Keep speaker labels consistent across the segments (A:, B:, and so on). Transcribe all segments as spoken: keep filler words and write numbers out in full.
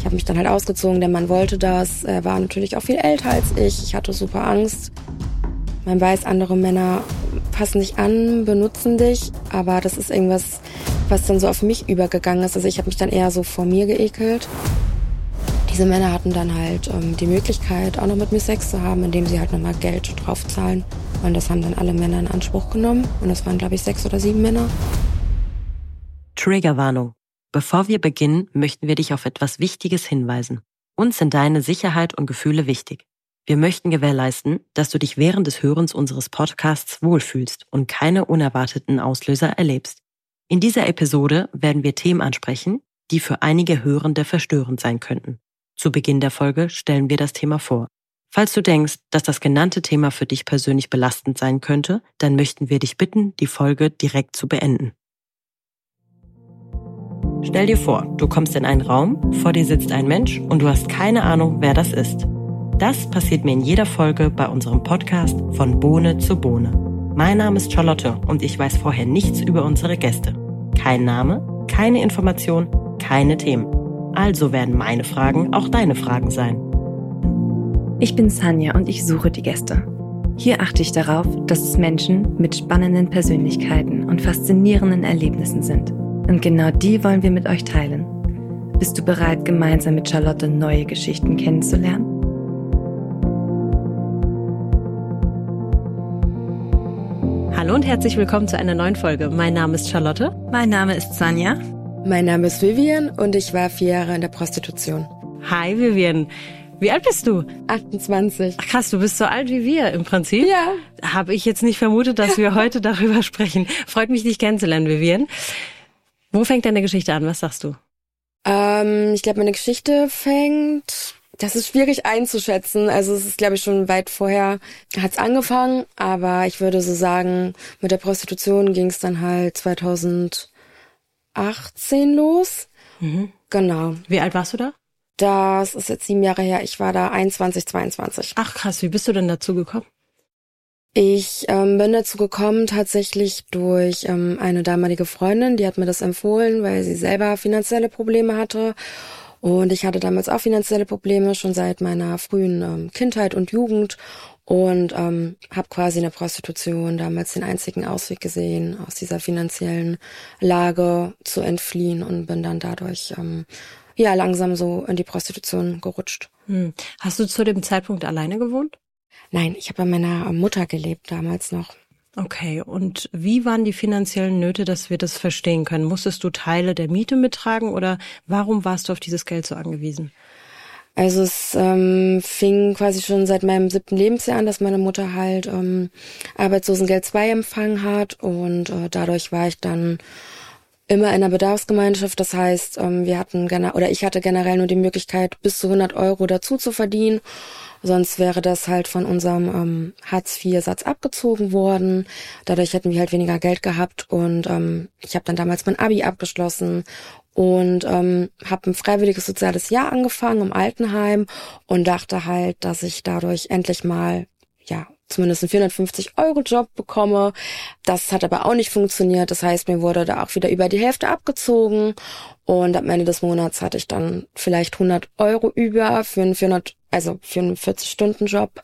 A: habe mich dann halt ausgezogen, der Mann wollte das. Er war natürlich auch viel älter als ich. Ich hatte super Angst. Man weiß, andere Männer passen dich an, benutzen dich, aber das ist irgendwas, was dann so auf mich übergegangen ist. Also ich habe mich dann eher so vor mir geekelt. Diese Männer hatten dann halt ähm, die Möglichkeit, auch noch mit mir Sex zu haben, indem sie halt nochmal Geld draufzahlen. Und das haben dann alle Männer in Anspruch genommen. Und das waren, glaube ich, sechs oder sieben Männer.
B: Triggerwarnung. Bevor wir beginnen, möchten wir dich auf etwas Wichtiges hinweisen. Uns sind deine Sicherheit und Gefühle wichtig. Wir möchten gewährleisten, dass du dich während des Hörens unseres Podcasts wohlfühlst und keine unerwarteten Auslöser erlebst. In dieser Episode werden wir Themen ansprechen, die für einige Hörende verstörend sein könnten. Zu Beginn der Folge stellen wir das Thema vor. Falls du denkst, dass das genannte Thema für dich persönlich belastend sein könnte, dann möchten wir dich bitten, die Folge direkt zu beenden. Stell dir vor, du kommst in einen Raum, vor dir sitzt ein Mensch und du hast keine Ahnung, wer das ist. Das passiert mir in jeder Folge bei unserem Podcast von Bohne zu Bohne. Mein Name ist Charlotte und ich weiß vorher nichts über unsere Gäste. Kein Name, keine Information, keine Themen. Also werden meine Fragen auch deine Fragen sein.
C: Ich bin Sanja und ich suche die Gäste. Hier achte ich darauf, dass es Menschen mit spannenden Persönlichkeiten und faszinierenden Erlebnissen sind. Und genau die wollen wir mit euch teilen. Bist du bereit, gemeinsam mit Charlotte neue Geschichten kennenzulernen?
B: Hallo und herzlich willkommen zu einer neuen Folge. Mein Name ist Charlotte.
C: Mein Name ist Sanja.
A: Mein Name ist Vivian und ich war vier Jahre in der Prostitution.
B: Hi Vivian. Wie alt bist du?
A: achtundzwanzig.
B: Ach krass, du bist so alt wie wir im Prinzip.
A: Ja.
B: Habe ich jetzt nicht vermutet, dass wir heute darüber sprechen. Freut mich, dich kennenzulernen, Vivian. Wo fängt deine Geschichte an? Was sagst du?
A: Ähm, ich glaube, meine Geschichte fängt... Das ist schwierig einzuschätzen. Also es ist, glaube ich, schon weit vorher hat's angefangen. Aber ich würde so sagen, mit der Prostitution ging es dann halt zweitausendachtzehn los.
B: Mhm.
A: Genau.
B: Wie alt warst du da?
A: Das ist jetzt sieben Jahre her. Ich war da einundzwanzig, zweiundzwanzig.
B: Ach krass, wie bist du denn dazu gekommen?
A: Ich ähm, bin dazu gekommen tatsächlich durch ähm, eine damalige Freundin. Die hat mir das empfohlen, weil sie selber finanzielle Probleme hatte. Und ich hatte damals auch finanzielle Probleme, schon seit meiner frühen ähm, Kindheit und Jugend. Und ähm, habe quasi in der Prostitution damals den einzigen Ausweg gesehen, aus dieser finanziellen Lage zu entfliehen. Und bin dann dadurch ähm, ja langsam so in die Prostitution gerutscht.
B: Hm. Hast du zu dem Zeitpunkt alleine gewohnt?
A: Nein, ich habe bei meiner Mutter gelebt damals noch.
B: Okay, und wie waren die finanziellen Nöte, dass wir das verstehen können? Musstest du Teile der Miete mittragen oder warum warst du auf dieses Geld so angewiesen?
A: Also es ähm, fing quasi schon seit meinem siebten Lebensjahr an, dass meine Mutter halt ähm, Arbeitslosengeld zwei empfangen hat und äh, dadurch war ich dann immer in einer Bedarfsgemeinschaft. Das heißt, ähm, wir hatten gener- oder ich hatte generell nur die Möglichkeit, bis zu hundert Euro dazu zu verdienen. Sonst wäre das halt von unserem ähm, Hartz vier Satz abgezogen worden. Dadurch hätten wir halt weniger Geld gehabt und ähm, ich habe dann damals mein Abi abgeschlossen und ähm, habe ein freiwilliges soziales Jahr angefangen im Altenheim und dachte halt, dass ich dadurch endlich mal, ja, zumindest einen vierhundertfünfzig Euro Job bekomme. Das hat aber auch nicht funktioniert. Das heißt, mir wurde da auch wieder über die Hälfte abgezogen und am Ende des Monats hatte ich dann vielleicht hundert Euro über für einen vierhundert, also für einen vierzig-Stunden-Job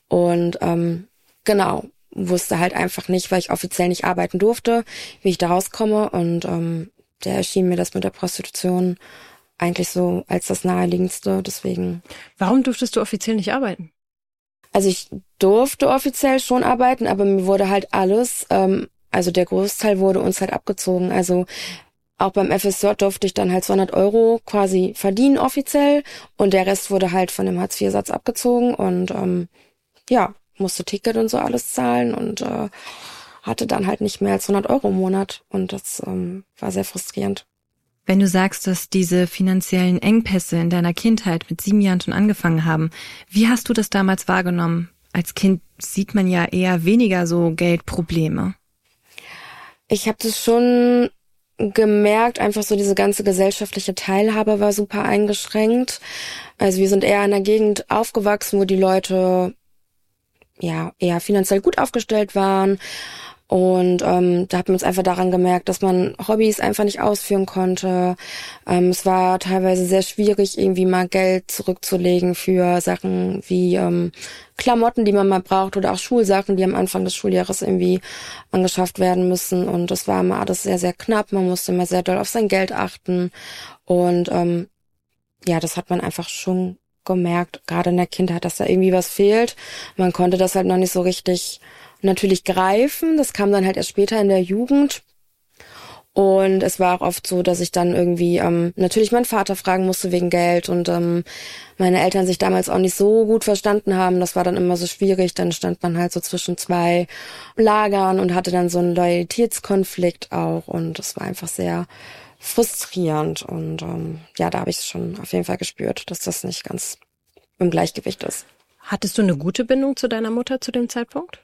A: und ähm, genau, wusste halt einfach nicht, weil ich offiziell nicht arbeiten durfte, wie ich da rauskomme und ähm, der erschien mir das mit der Prostitution eigentlich so als das Naheliegendste, deswegen.
B: Warum durftest du offiziell nicht arbeiten?
A: Also ich durfte offiziell schon arbeiten, aber mir wurde halt alles, ähm, also der Großteil wurde uns halt abgezogen. Also auch beim F S J durfte ich dann halt zweihundert Euro quasi verdienen offiziell und der Rest wurde halt von dem Hartz vier Satz abgezogen und ähm, ja, musste Ticket und so alles zahlen und äh, hatte dann halt nicht mehr als hundert Euro im Monat und das ähm, war sehr frustrierend.
C: Wenn du sagst, dass diese finanziellen Engpässe in deiner Kindheit mit sieben Jahren schon angefangen haben, wie hast du das damals wahrgenommen? Als Kind sieht man ja eher weniger so Geldprobleme.
A: Ich habe das schon gemerkt, einfach so diese ganze gesellschaftliche Teilhabe war super eingeschränkt. Also wir sind eher in einer Gegend aufgewachsen, wo die Leute ja eher finanziell gut aufgestellt waren. Und ähm, da hat man es einfach daran gemerkt, dass man Hobbys einfach nicht ausführen konnte. Ähm, es war teilweise sehr schwierig, irgendwie mal Geld zurückzulegen für Sachen wie ähm, Klamotten, die man mal braucht, oder auch Schulsachen, die am Anfang des Schuljahres irgendwie angeschafft werden müssen. Und das war immer alles sehr, sehr knapp. Man musste immer sehr doll auf sein Geld achten. Und ähm, ja, das hat man einfach schon gemerkt, gerade in der Kindheit, dass da irgendwie was fehlt. Man konnte das halt noch nicht so richtig natürlich greifen. Das kam dann halt erst später in der Jugend. Und es war auch oft so, dass ich dann irgendwie ähm, natürlich meinen Vater fragen musste wegen Geld und ähm, meine Eltern sich damals auch nicht so gut verstanden haben. Das war dann immer so schwierig. Dann stand man halt so zwischen zwei Lagern und hatte dann so einen Loyalitätskonflikt auch. Und das war einfach sehr frustrierend. Und ähm, ja, da habe ich es schon auf jeden Fall gespürt, dass das nicht ganz im Gleichgewicht ist.
D: Hattest du eine gute Bindung zu deiner Mutter zu dem Zeitpunkt?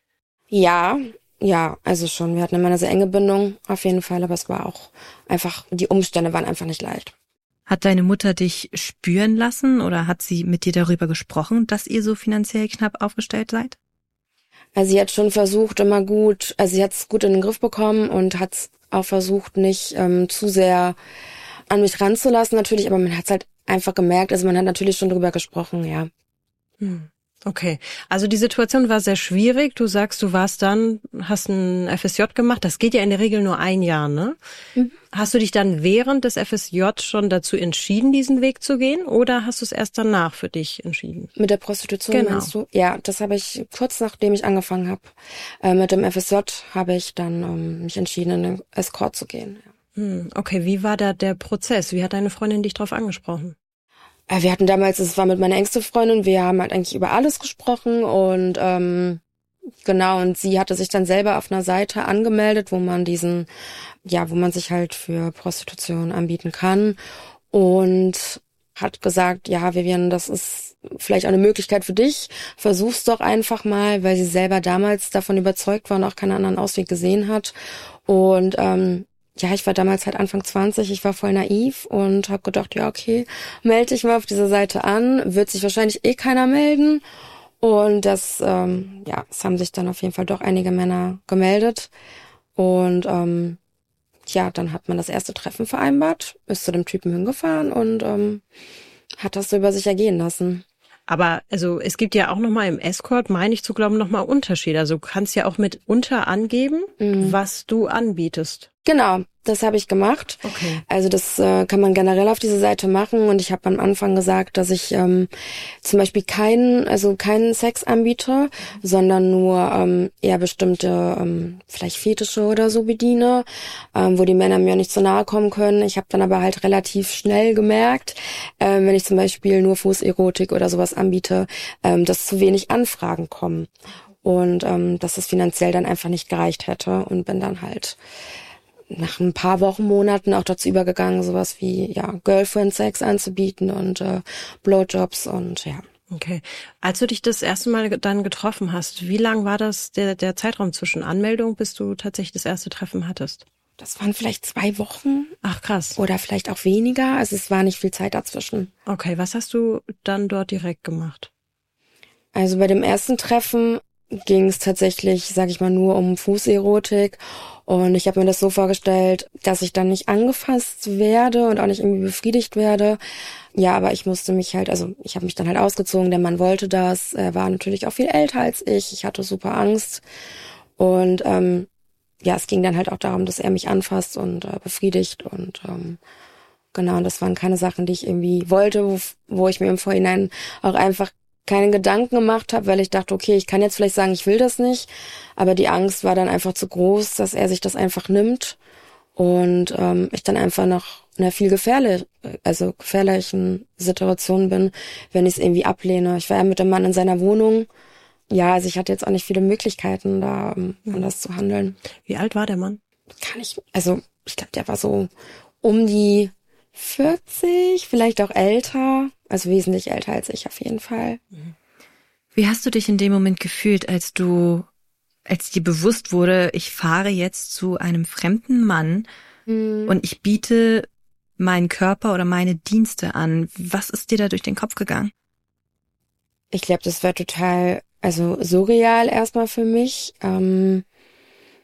A: Ja, ja, also schon. Wir hatten immer eine sehr enge Bindung, auf jeden Fall, aber es war auch einfach, die Umstände waren einfach nicht leicht.
C: Hat deine Mutter dich spüren lassen oder hat sie mit dir darüber gesprochen, dass ihr so finanziell knapp aufgestellt seid?
A: Also sie hat schon versucht, immer gut, also sie hat es gut in den Griff bekommen und hat es auch versucht, nicht ähm, zu sehr an mich ranzulassen natürlich, aber man hat es halt einfach gemerkt, also man hat natürlich schon drüber gesprochen, ja.
D: Hm. Okay, also die Situation war sehr schwierig. Du sagst, du warst dann, hast ein F S J gemacht. Das geht ja in der Regel nur ein Jahr, ne? Mhm. Hast du dich dann während des F S J schon dazu entschieden, diesen Weg zu gehen? Oder hast du es erst danach für dich entschieden?
A: Mit der Prostitution,
D: genau.
A: Meinst du? Ja, das habe ich kurz nachdem ich angefangen habe. Äh, mit dem F S J habe ich dann ähm, mich entschieden, in den Escort zu gehen. Ja.
D: Hm, okay, wie war da der Prozess? Wie hat deine Freundin dich drauf angesprochen?
A: Wir hatten damals, es war mit meiner engsten Freundin, wir haben halt eigentlich über alles gesprochen und ähm, genau, und sie hatte sich dann selber auf einer Seite angemeldet, wo man diesen, ja, wo man sich halt für Prostitution anbieten kann und hat gesagt, ja, Vivian, das ist vielleicht auch eine Möglichkeit für dich, versuch's doch einfach mal, weil sie selber damals davon überzeugt war und auch keinen anderen Ausweg gesehen hat und ähm, ja, ich war damals halt Anfang zwanzig, ich war voll naiv und habe gedacht, ja, okay, melde dich mal auf dieser Seite an, wird sich wahrscheinlich eh keiner melden. Und das, ähm, ja, es haben sich dann auf jeden Fall doch einige Männer gemeldet. Und ähm, ja, dann hat man das erste Treffen vereinbart, ist zu dem Typen hingefahren und ähm, hat das so über sich ergehen lassen.
D: Aber also es gibt ja auch nochmal im Escort, meine ich zu glauben, nochmal Unterschiede. Also du kannst ja auch mitunter angeben, mhm. was du anbietest.
A: Genau, das habe ich gemacht.
D: Okay.
A: Also das äh, kann man generell auf diese Seite machen und ich habe am Anfang gesagt, dass ich ähm, zum Beispiel keinen, also keinen Sex anbiete, sondern nur ähm, eher bestimmte ähm, vielleicht Fetische oder so bediene, ähm, wo die Männer mir nicht so nahe kommen können. Ich habe dann aber halt relativ schnell gemerkt, ähm, wenn ich zum Beispiel nur Fußerotik oder sowas anbiete, ähm, dass zu wenig Anfragen kommen und ähm, dass es finanziell dann einfach nicht gereicht hätte und bin dann halt nach ein paar Wochen, Monaten auch dazu übergegangen, sowas wie ja Girlfriend-Sex anzubieten und äh, Blowjobs und ja.
D: Okay. Als du dich das erste Mal dann getroffen hast, wie lang war das der der Zeitraum zwischen Anmeldung, bis du tatsächlich das erste Treffen hattest?
A: Das waren vielleicht zwei Wochen.
D: Ach krass.
A: Oder vielleicht auch weniger. Also es war nicht viel Zeit dazwischen.
D: Okay, was hast du dann dort direkt gemacht?
A: Also bei dem ersten Treffen ging es tatsächlich, sag ich mal, nur um Fußerotik. Und ich habe mir das so vorgestellt, dass ich dann nicht angefasst werde und auch nicht irgendwie befriedigt werde. Ja, aber ich musste mich halt, also ich habe mich dann halt ausgezogen, der Mann wollte das. Er war natürlich auch viel älter als ich. Ich hatte super Angst. Und ähm, ja, es ging dann halt auch darum, dass er mich anfasst und äh, befriedigt. Und ähm, genau, und das waren keine Sachen, die ich irgendwie wollte, wo, wo ich mir im Vorhinein auch einfach keine Gedanken gemacht habe, weil ich dachte, okay, ich kann jetzt vielleicht sagen, ich will das nicht, aber die Angst war dann einfach zu groß, dass er sich das einfach nimmt und ähm, ich dann einfach noch in einer viel gefährlich, also gefährlichen Situation bin, wenn ich es irgendwie ablehne. Ich war ja mit dem Mann in seiner Wohnung. Ja, also ich hatte jetzt auch nicht viele Möglichkeiten, da um anders zu handeln.
D: Wie alt war der Mann?
A: Kann ich, also ich glaube, der war so um die vierzig, vielleicht auch älter, also wesentlich älter als ich auf jeden Fall.
C: Wie hast du dich in dem Moment gefühlt, als du, als dir bewusst wurde, ich fahre jetzt zu einem fremden Mann mhm. und ich biete meinen Körper oder meine Dienste an? Was ist dir da durch den Kopf gegangen?
A: Ich glaube, das war total, also surreal erstmal für mich. Ähm,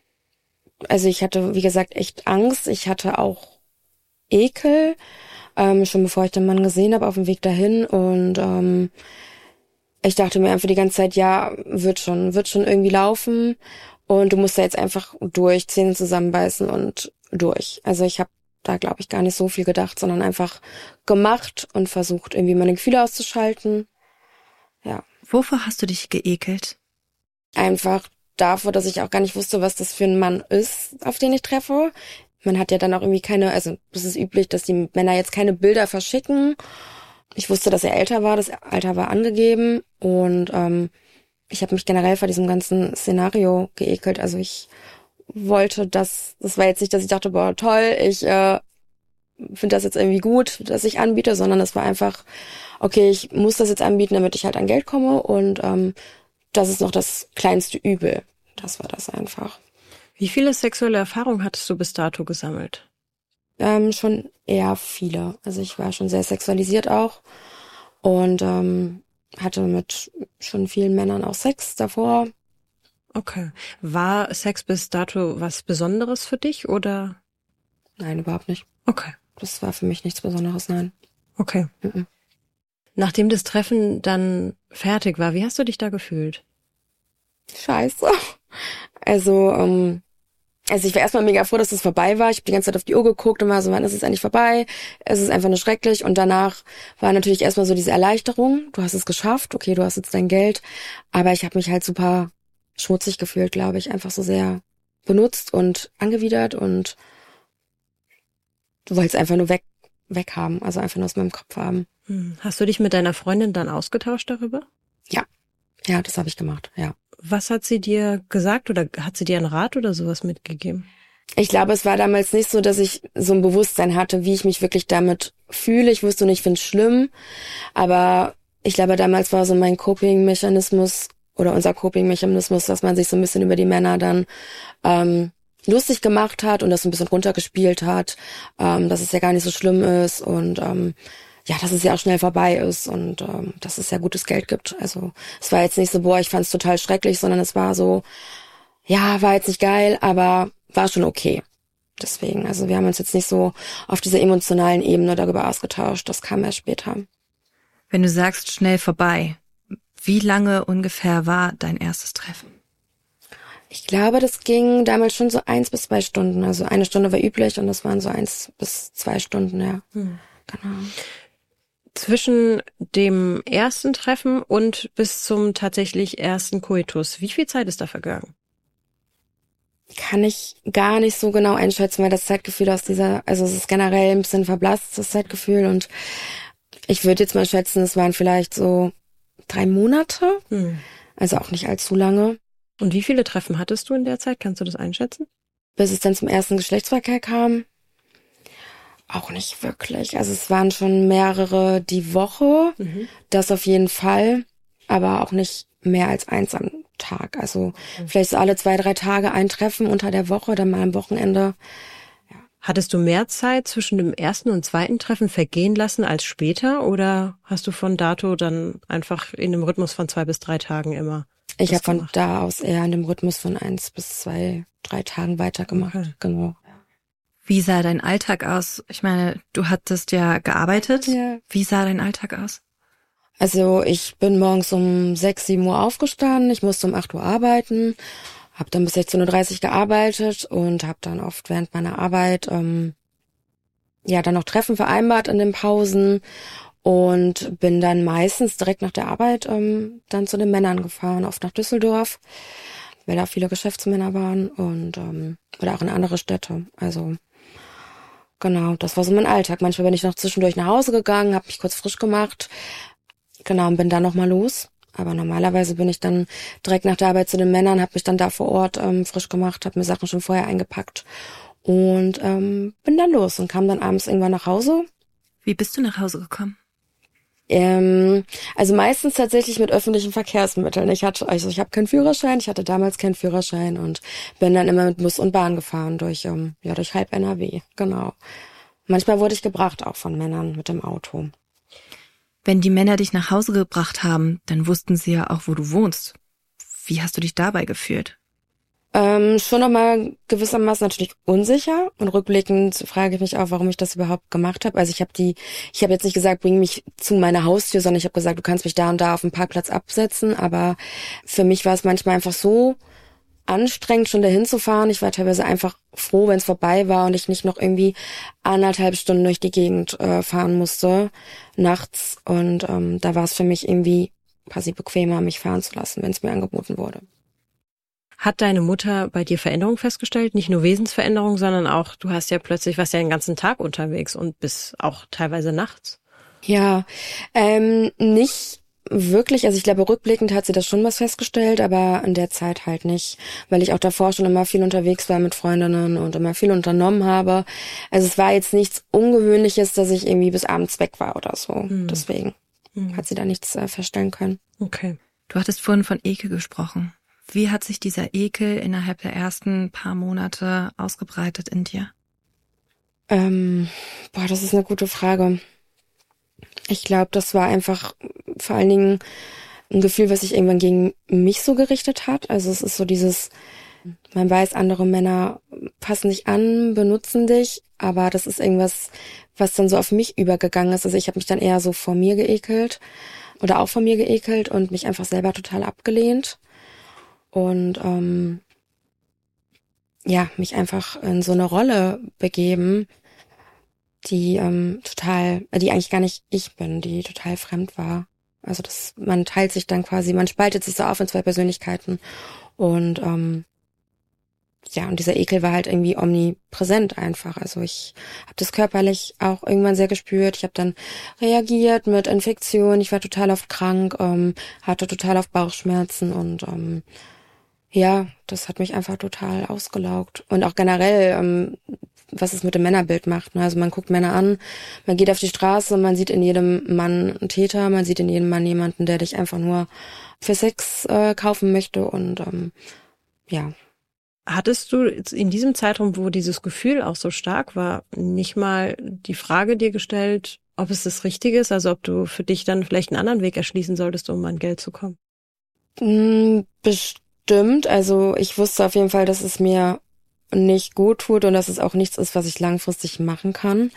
A: also ich hatte, wie gesagt, echt Angst. Ich hatte auch Ekel, ähm, schon bevor ich den Mann gesehen habe, auf dem Weg dahin. Und ähm, ich dachte mir einfach die ganze Zeit, ja, wird schon, wird schon irgendwie laufen. Und du musst da jetzt einfach durch, Zähne zusammenbeißen und durch. Also ich habe da, glaube ich, gar nicht so viel gedacht, sondern einfach gemacht und versucht, irgendwie meine Gefühle auszuschalten. Ja.
C: Wovor hast du dich geekelt?
A: Einfach davor, dass ich auch gar nicht wusste, was das für ein Mann ist, auf den ich treffe. Man hat ja dann auch irgendwie keine, also das ist üblich, dass die Männer jetzt keine Bilder verschicken. Ich wusste, dass er älter war, das Alter war angegeben und ähm, ich habe mich generell vor diesem ganzen Szenario geekelt. Also ich wollte das, das war jetzt nicht, dass ich dachte, boah, toll, ich äh, finde das jetzt irgendwie gut, dass ich anbiete, sondern es war einfach, okay, ich muss das jetzt anbieten, damit ich halt an Geld komme und ähm, das ist noch das kleinste Übel. Das war das einfach.
D: Wie viele sexuelle Erfahrungen hattest du bis dato gesammelt?
A: Ähm, schon eher viele. Also ich war schon sehr sexualisiert auch und ähm, hatte mit schon vielen Männern auch Sex davor.
D: Okay. War Sex bis dato was Besonderes für dich oder?
A: Nein, überhaupt nicht.
D: Okay.
A: Das war für mich nichts Besonderes, nein.
D: Okay.
A: Mhm.
D: Nachdem das Treffen dann fertig war, wie hast du dich da gefühlt?
A: Scheiße. Also, ähm, also ich war erstmal mega froh, dass es vorbei war. Ich habe die ganze Zeit auf die Uhr geguckt und war so, wann ist es endlich vorbei? Es ist einfach nur schrecklich. Und danach war natürlich erstmal so diese Erleichterung. Du hast es geschafft. Okay, du hast jetzt dein Geld. Aber ich habe mich halt super schmutzig gefühlt, glaube ich. Einfach so sehr benutzt und angewidert und du wolltest einfach nur weg, weg haben. Also einfach nur aus meinem Kopf haben.
D: Hm. Hast du dich mit deiner Freundin dann ausgetauscht darüber?
A: Ja. Ja, das habe ich gemacht, ja.
D: Was hat sie dir gesagt oder hat sie dir einen Rat oder sowas mitgegeben?
A: Ich glaube, es war damals nicht so, dass ich so ein Bewusstsein hatte, wie ich mich wirklich damit fühle. Ich wusste nicht, ich finde es schlimm, aber ich glaube, damals war so mein Coping-Mechanismus oder unser Coping-Mechanismus, dass man sich so ein bisschen über die Männer dann ähm, lustig gemacht hat und das so ein bisschen runtergespielt hat, ähm, dass es ja gar nicht so schlimm ist und ähm, ja, dass es ja auch schnell vorbei ist und ähm, dass es ja gutes Geld gibt. Also es war jetzt nicht so, boah, ich fand es total schrecklich, sondern es war so, ja, war jetzt nicht geil, aber war schon okay. Deswegen, also wir haben uns jetzt nicht so auf dieser emotionalen Ebene darüber ausgetauscht. Das kam erst später.
C: Wenn du sagst, schnell vorbei, wie lange ungefähr war dein erstes Treffen?
A: Ich glaube, das ging damals schon so eins bis zwei Stunden. Also eine Stunde war üblich und das waren so eins bis zwei Stunden, ja. Hm. Genau.
D: Zwischen dem ersten Treffen und bis zum tatsächlich ersten Koitus, wie viel Zeit ist da vergangen?
A: Kann ich gar nicht so genau einschätzen, weil das Zeitgefühl aus dieser, also es ist generell ein bisschen verblasst, das Zeitgefühl, und ich würde jetzt mal schätzen, es waren vielleicht so drei Monate, hm. also auch nicht allzu lange.
D: Und wie viele Treffen hattest du in der Zeit? Kannst du das einschätzen?
A: Bis es dann zum ersten Geschlechtsverkehr kam? Auch nicht wirklich. Also es waren schon mehrere die Woche, mhm. das auf jeden Fall, aber auch nicht mehr als eins am Tag. Also mhm. vielleicht so alle zwei, drei Tage ein Treffen unter der Woche, dann mal am Wochenende.
D: Ja. Hattest du mehr Zeit zwischen dem ersten und zweiten Treffen vergehen lassen als später oder hast du von dato dann einfach in dem Rhythmus von zwei bis drei Tagen immer?
A: Ich habe von da aus eher in dem Rhythmus von eins bis zwei, drei Tagen weitergemacht. Okay. Genau.
C: Wie sah dein Alltag aus? Ich meine, du hattest ja gearbeitet.
A: Ja.
C: Wie sah dein Alltag aus?
A: Also ich bin morgens um sechs, sieben Uhr aufgestanden. Ich musste um acht Uhr arbeiten. Habe dann bis sechzehn Uhr dreißig gearbeitet und habe dann oft während meiner Arbeit ähm, ja dann noch Treffen vereinbart in den Pausen und bin dann meistens direkt nach der Arbeit ähm, dann zu den Männern gefahren, oft nach Düsseldorf, weil da viele Geschäftsmänner waren und ähm, oder auch in andere Städte. Also genau, das war so mein Alltag. Manchmal bin ich noch zwischendurch nach Hause gegangen, habe mich kurz frisch gemacht, genau, und bin dann nochmal los. Aber normalerweise bin ich dann direkt nach der Arbeit zu den Männern, habe mich dann da vor Ort ähm, frisch gemacht, habe mir Sachen schon vorher eingepackt und ähm, bin dann los und kam dann abends irgendwann nach Hause.
C: Wie bist du nach Hause gekommen?
A: Ähm, also meistens tatsächlich mit öffentlichen Verkehrsmitteln. Ich hatte, also ich habe keinen Führerschein, ich hatte damals keinen Führerschein und bin dann immer mit Bus und Bahn gefahren durch, ähm, ja, durch halb N R W, genau. Manchmal wurde ich gebracht auch von Männern mit dem Auto.
C: Wenn die Männer dich nach Hause gebracht haben, dann wussten sie ja auch, wo du wohnst. Wie hast du dich dabei gefühlt?
A: Ähm, schon nochmal gewissermaßen natürlich unsicher und rückblickend frage ich mich auch, warum ich das überhaupt gemacht habe. Also ich habe die, ich habe jetzt nicht gesagt, bring mich zu meiner Haustür, sondern ich habe gesagt, du kannst mich da und da auf dem Parkplatz absetzen. Aber für mich war es manchmal einfach so anstrengend, schon dahin zu fahren. Ich war teilweise einfach froh, wenn es vorbei war und ich nicht noch irgendwie anderthalb Stunden durch die Gegend äh, fahren musste nachts. Und ähm, da war es für mich irgendwie quasi bequemer, mich fahren zu lassen, wenn es mir angeboten wurde.
D: Hat deine Mutter bei dir Veränderungen festgestellt? Nicht nur Wesensveränderungen, sondern auch, du hast ja plötzlich, warst ja den ganzen Tag unterwegs und bis auch teilweise nachts.
A: Ja, ähm, nicht wirklich. Also ich glaube, rückblickend hat sie das schon was festgestellt, aber in der Zeit halt nicht, weil ich auch davor schon immer viel unterwegs war mit Freundinnen und immer viel unternommen habe. Also es war jetzt nichts Ungewöhnliches, dass ich irgendwie bis abends weg war oder so. Mhm. Deswegen mhm. hat sie da nichts äh, feststellen können.
D: Okay.
C: Du hattest vorhin von Ekel gesprochen. Wie hat sich dieser Ekel innerhalb der ersten paar Monate ausgebreitet in dir?
A: Ähm, boah, das ist eine gute Frage. Ich glaube, das war einfach vor allen Dingen ein Gefühl, was sich irgendwann gegen mich so gerichtet hat. Also es ist so dieses, man weiß, andere Männer passen dich an, benutzen dich, aber das ist irgendwas, was dann so auf mich übergegangen ist. Also ich habe mich dann eher so vor mir geekelt oder auch vor mir geekelt und mich einfach selber total abgelehnt. Und ähm, ja, mich einfach in so eine Rolle begeben, die ähm, total, die eigentlich gar nicht ich bin, die total fremd war. Also das, man teilt sich dann quasi, man spaltet sich so auf in zwei Persönlichkeiten. Und ähm, ja, und dieser Ekel war halt irgendwie omnipräsent einfach. Also ich habe das körperlich auch irgendwann sehr gespürt. Ich habe dann reagiert mit Infektionen. Ich war total oft krank, ähm, hatte total oft Bauchschmerzen und ähm, ja, das hat mich einfach total ausgelaugt. Und auch generell, ähm, was es mit dem Männerbild macht. Ne? Also man guckt Männer an, man geht auf die Straße und man sieht in jedem Mann einen Täter, man sieht in jedem Mann jemanden, der dich einfach nur für Sex äh, kaufen möchte und ähm, ja.
D: Hattest du in diesem Zeitraum, wo dieses Gefühl auch so stark war, nicht mal die Frage dir gestellt, ob es das Richtige ist, also ob du für dich dann vielleicht einen anderen Weg erschließen solltest, um an Geld zu kommen?
A: Bestimmt. Also ich wusste auf jeden Fall, dass es mir nicht gut tut und dass es auch nichts ist, was ich langfristig machen kann.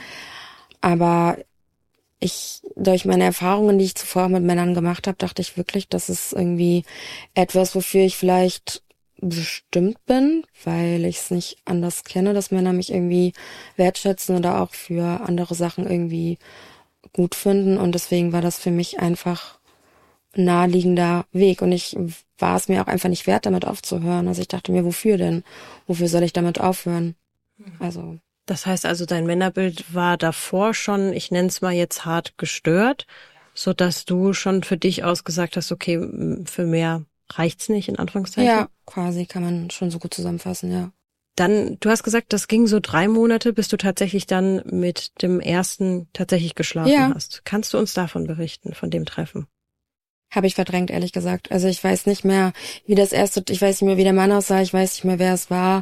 A: Aber ich, durch meine Erfahrungen, die ich zuvor mit Männern gemacht habe, dachte ich wirklich, dass es irgendwie etwas, wofür ich vielleicht bestimmt bin, weil ich es nicht anders kenne, dass Männer mich irgendwie wertschätzen oder auch für andere Sachen irgendwie gut finden. Und deswegen war das für mich einfach ein naheliegender Weg. Und ich war es mir auch einfach nicht wert, damit aufzuhören. Also ich dachte mir, wofür denn? Wofür soll ich damit aufhören? Also.
D: Das heißt also, dein Männerbild war davor schon, ich nenne es mal jetzt hart gestört, so dass du schon für dich ausgesagt hast, okay, für mehr reicht's nicht, in Anführungszeichen?
A: Ja, quasi kann man schon so gut zusammenfassen, ja.
D: Dann, du hast gesagt, das ging so drei Monate, bis du tatsächlich dann mit dem ersten tatsächlich geschlafen
A: ja.
D: hast. Kannst du uns davon berichten, von dem Treffen?
A: Habe ich verdrängt, ehrlich gesagt. Also ich weiß nicht mehr, wie das erste, ich weiß nicht mehr, wie der Mann aussah, ich weiß nicht mehr, wer es war. Mhm.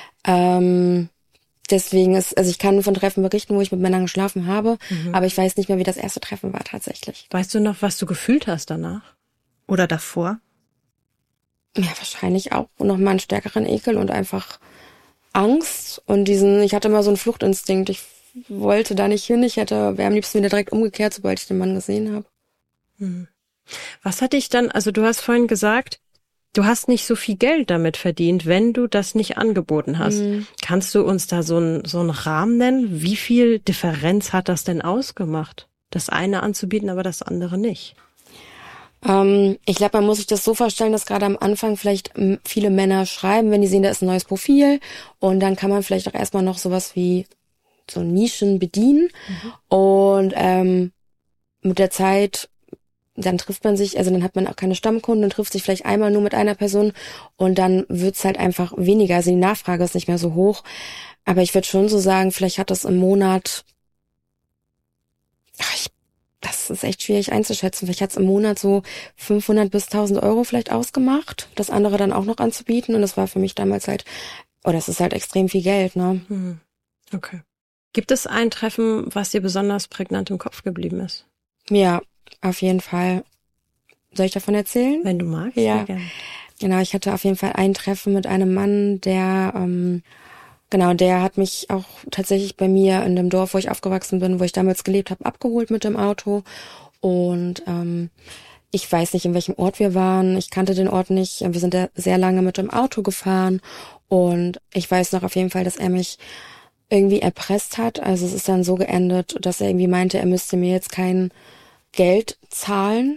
A: Ähm, deswegen ist, also ich kann von Treffen berichten, wo ich mit Männern geschlafen habe, mhm. aber ich weiß nicht mehr, wie das erste Treffen war tatsächlich.
D: Weißt du noch, was du gefühlt hast danach? Oder davor?
A: Ja, wahrscheinlich auch noch mal einen stärkeren Ekel und einfach Angst und diesen, ich hatte immer so einen Fluchtinstinkt, ich wollte da nicht hin, ich hätte, wäre am liebsten wieder direkt umgekehrt, sobald ich den Mann gesehen habe.
D: Mhm. Was hat dich dann, also du hast vorhin gesagt, du hast nicht so viel Geld damit verdient, wenn du das nicht angeboten hast. Mhm. Kannst du uns da so einen so einen Rahmen nennen? Wie viel Differenz hat das denn ausgemacht? Das eine anzubieten, aber das andere nicht?
A: Ähm, ich glaube, man muss sich das so vorstellen, dass gerade am Anfang vielleicht viele Männer schreiben, wenn die sehen, da ist ein neues Profil und dann kann man vielleicht auch erstmal noch sowas wie so Nischen bedienen mhm. und ähm, mit der Zeit dann trifft man sich, also dann hat man auch keine Stammkunden und trifft sich vielleicht einmal nur mit einer Person und dann wird's halt einfach weniger. Also die Nachfrage ist nicht mehr so hoch. Aber ich würde schon so sagen, vielleicht hat das im Monat, ach, ich, das ist echt schwierig einzuschätzen, vielleicht hat's im Monat so fünfhundert bis tausend Euro vielleicht ausgemacht, das andere dann auch noch anzubieten und das war für mich damals halt, oder es ist halt extrem viel Geld, ne?
D: Okay. Gibt es ein Treffen, was dir besonders prägnant im Kopf geblieben ist?
A: Ja. Auf jeden Fall. Soll ich davon erzählen?
D: Wenn du magst,
A: ja.
D: Sehr gerne.
A: genau, ich hatte auf jeden Fall ein Treffen mit einem Mann, der, ähm, genau, der hat mich auch tatsächlich bei mir in dem Dorf, wo ich aufgewachsen bin, wo ich damals gelebt habe, abgeholt mit dem Auto. Und ähm, ich weiß nicht, in welchem Ort wir waren. Ich kannte den Ort nicht. Wir sind sehr lange mit dem Auto gefahren. Und ich weiß noch auf jeden Fall, dass er mich irgendwie erpresst hat. Also es ist dann so geendet, dass er irgendwie meinte, er müsste mir jetzt kein Geld zahlen.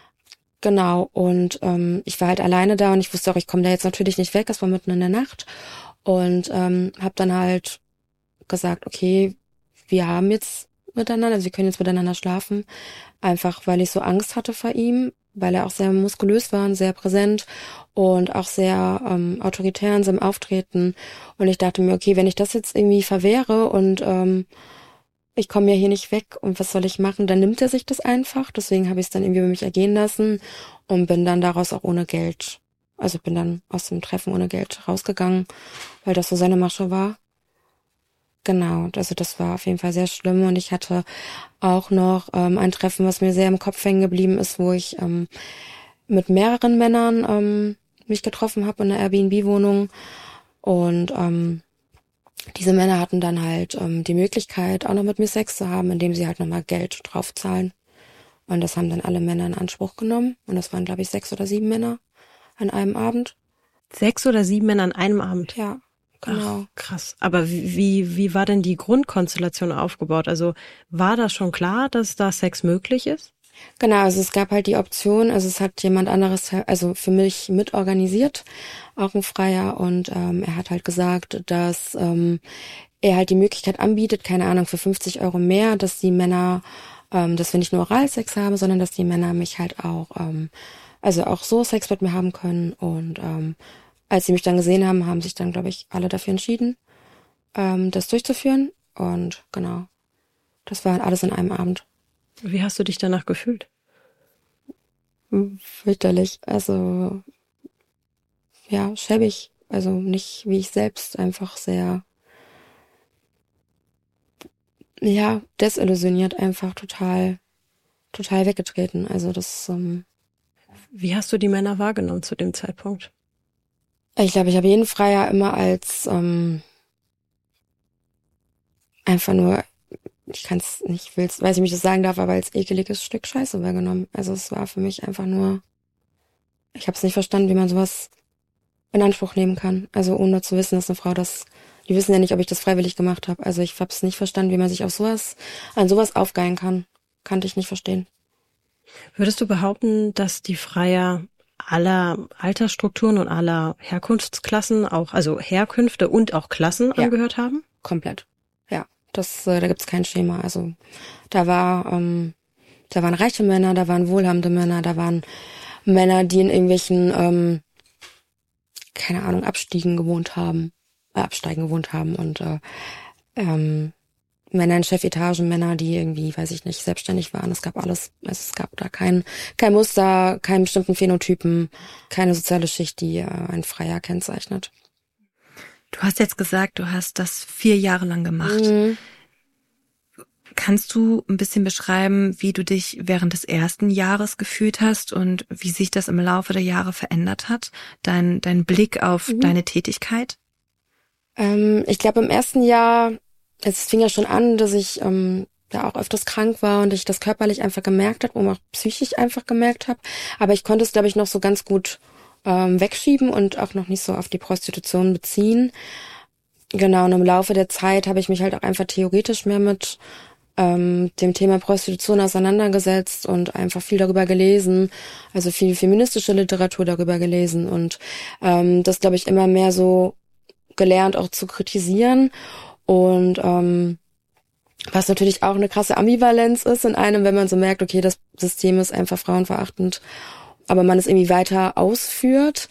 A: Genau. Und ähm, ich war halt alleine da und ich wusste auch, ich komme da jetzt natürlich nicht weg. Es war mitten in der Nacht. Und ähm, habe dann halt gesagt, okay, wir haben jetzt miteinander, also wir können jetzt miteinander schlafen. Einfach, weil ich so Angst hatte vor ihm, weil er auch sehr muskulös war und sehr präsent und auch sehr ähm, autoritär in seinem Auftreten. Und ich dachte mir, okay, wenn ich das jetzt irgendwie verwehre und ähm, ich komme ja hier nicht weg und was soll ich machen, dann nimmt er sich das einfach. Deswegen habe ich es dann irgendwie über mich ergehen lassen und bin dann daraus auch ohne Geld, also bin dann aus dem Treffen ohne Geld rausgegangen, weil das so seine Masche war. Genau, also das war auf jeden Fall sehr schlimm und ich hatte auch noch ähm, ein Treffen, was mir sehr im Kopf hängen geblieben ist, wo ich ähm, mit mehreren Männern ähm, mich getroffen habe in einer Airbnb-Wohnung und ähm, diese Männer hatten dann halt ähm, die Möglichkeit, auch noch mit mir Sex zu haben, indem sie halt nochmal Geld draufzahlen und das haben dann alle Männer in Anspruch genommen und das waren, glaube ich, sechs oder sieben Männer an einem Abend.
D: Sechs oder sieben Männer an einem Abend?
A: Ja. Genau.
D: Ach, krass. Aber wie, wie war denn die Grundkonstellation aufgebaut? Also war das schon klar, dass da Sex möglich ist?
A: Genau, also es gab halt die Option, also es hat jemand anderes, also für mich mitorganisiert, auch ein Freier, und ähm, er hat halt gesagt, dass ähm, er halt die Möglichkeit anbietet, keine Ahnung, für fünfzig Euro mehr, dass die Männer, ähm, dass wir nicht nur Oralsex haben, sondern dass die Männer mich halt auch, ähm, also auch so Sex mit mir haben können und ähm, als sie mich dann gesehen haben, haben sich dann, glaube ich, alle dafür entschieden, ähm, das durchzuführen. Und genau, das war halt alles in einem Abend.
D: Wie hast du dich danach gefühlt?
A: Fürchterlich. Also, ja, schäbig. Also nicht wie ich selbst, einfach sehr, ja, desillusioniert, einfach total, total weggetreten. Also das, ähm,
D: Wie hast du die Männer wahrgenommen zu dem Zeitpunkt?
A: Ich glaube, ich habe jeden Freier immer als ähm, einfach nur, ich kann es nicht, will's, weiß ich, wie ich das sagen darf, aber als ekeliges Stück Scheiße wahrgenommen. Also es war für mich einfach nur, ich habe es nicht verstanden, wie man sowas in Anspruch nehmen kann. Also ohne zu wissen, dass eine Frau das, die wissen ja nicht, ob ich das freiwillig gemacht habe. Also ich habe es nicht verstanden, wie man sich auf sowas, an sowas aufgeilen kann. Kannte ich nicht verstehen.
D: Würdest du behaupten, dass die Freier aller Altersstrukturen und aller Herkunftsklassen auch, also Herkünfte und auch Klassen
A: Ja.
D: angehört haben?
A: Komplett. Ja, das, äh, da gibt's kein Schema. Also da war, ähm, da waren reiche Männer, da waren wohlhabende Männer, da waren Männer, die in irgendwelchen, ähm, keine Ahnung, Abstiegen gewohnt haben, äh, Absteigen gewohnt haben und äh, ähm, Männer in Chefetagen, Männer, die irgendwie, weiß ich nicht, selbstständig waren. Es gab alles. Es gab da kein kein Muster, keinen bestimmten Phänotypen, keine soziale Schicht, die äh, ein Freier kennzeichnet.
C: Du hast jetzt gesagt, du hast das vier Jahre lang gemacht.
A: Mhm.
C: Kannst du ein bisschen beschreiben, wie du dich während des ersten Jahres gefühlt hast und wie sich das im Laufe der Jahre verändert hat? Dein, dein Blick auf
A: Mhm.
C: deine Tätigkeit?
A: Ähm, ich glaube, im ersten Jahr, es fing ja schon an, dass ich ähm, da auch öfters krank war und ich das körperlich einfach gemerkt habe und auch psychisch einfach gemerkt habe. Aber ich konnte es, glaube ich, noch so ganz gut ähm, wegschieben und auch noch nicht so auf die Prostitution beziehen. Genau, und im Laufe der Zeit habe ich mich halt auch einfach theoretisch mehr mit ähm, dem Thema Prostitution auseinandergesetzt und einfach viel darüber gelesen, also viel feministische Literatur darüber gelesen und ähm, das, glaube ich, immer mehr so gelernt auch zu kritisieren. Und ähm, was natürlich auch eine krasse Ambivalenz ist in einem, wenn man so merkt, okay, das System ist einfach frauenverachtend, aber man es irgendwie weiter ausführt.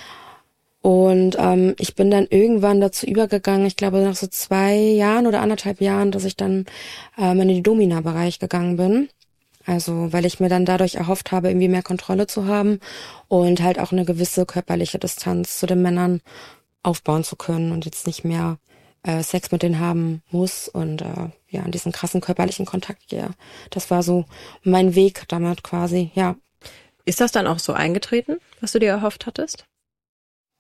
A: Und ähm, ich bin dann irgendwann dazu übergegangen, ich glaube nach so zwei Jahren oder anderthalb Jahren, dass ich dann ähm, in den Domina-Bereich gegangen bin. Also weil ich mir dann dadurch erhofft habe, irgendwie mehr Kontrolle zu haben und halt auch eine gewisse körperliche Distanz zu den Männern aufbauen zu können und jetzt nicht mehr äh, Sex mit denen haben muss und äh, ja, an diesen krassen körperlichen Kontakt gehe. Das war so mein Weg damit quasi, ja.
D: Ist das dann auch so eingetreten, was du dir erhofft hattest?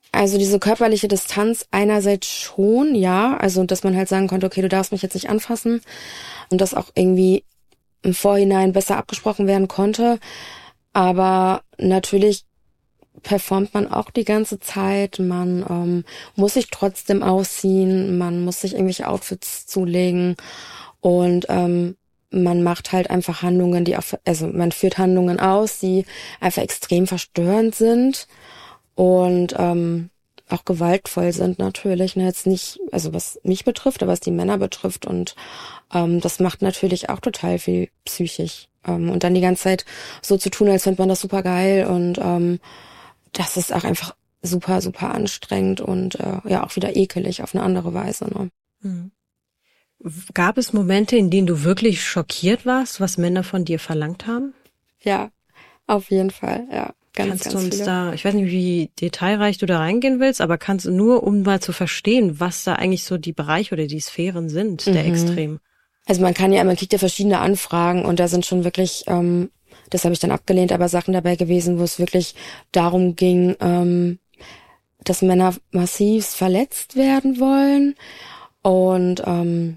A: Also diese körperliche Distanz einerseits schon, ja. Also dass man halt sagen konnte, okay, du darfst mich jetzt nicht anfassen. Und das auch irgendwie im Vorhinein besser abgesprochen werden konnte. Aber natürlich performt man auch die ganze Zeit. Man ähm, muss sich trotzdem ausziehen. Man muss sich irgendwelche Outfits zulegen. Und ähm, man macht halt einfach Handlungen, die auch, also man führt Handlungen aus, die einfach extrem verstörend sind. Und ähm, auch gewaltvoll sind natürlich, ne, jetzt nicht, also was mich betrifft, aber was die Männer betrifft und ähm, das macht natürlich auch total viel psychisch ähm, und dann die ganze Zeit so zu tun, als fände man das super geil und ähm, das ist auch einfach super, super anstrengend und äh, ja auch wieder ekelig auf eine andere Weise. Ne?
D: Mhm. Gab es Momente, in denen du wirklich schockiert warst, was Männer von dir verlangt haben?
A: Ja, auf jeden Fall, ja. Ganz,
D: kannst
A: ganz
D: du uns
A: viele.
D: da, ich weiß nicht, wie detailreich du da reingehen willst, aber kannst du nur, um mal zu verstehen, was da eigentlich so die Bereiche oder die Sphären sind, der
A: Mhm.
D: Extrem.
A: Also man kann ja, man kriegt ja verschiedene Anfragen und da sind schon wirklich, ähm, das habe ich dann abgelehnt, aber Sachen dabei gewesen, wo es wirklich darum ging, ähm, dass Männer massiv verletzt werden wollen und ähm,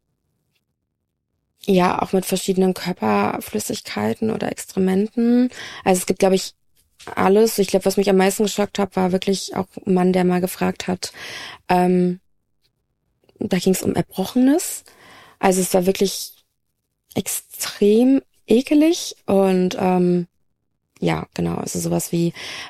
A: ja, auch mit verschiedenen Körperflüssigkeiten oder Extrementen. Also es gibt, glaube ich, alles. Ich glaube, was mich am meisten geschockt hat, war wirklich auch ein Mann, der mal gefragt hat, ähm, da ging es um Erbrochenes. Also es war wirklich extrem ekelig und ähm, ja, genau, also sowas wie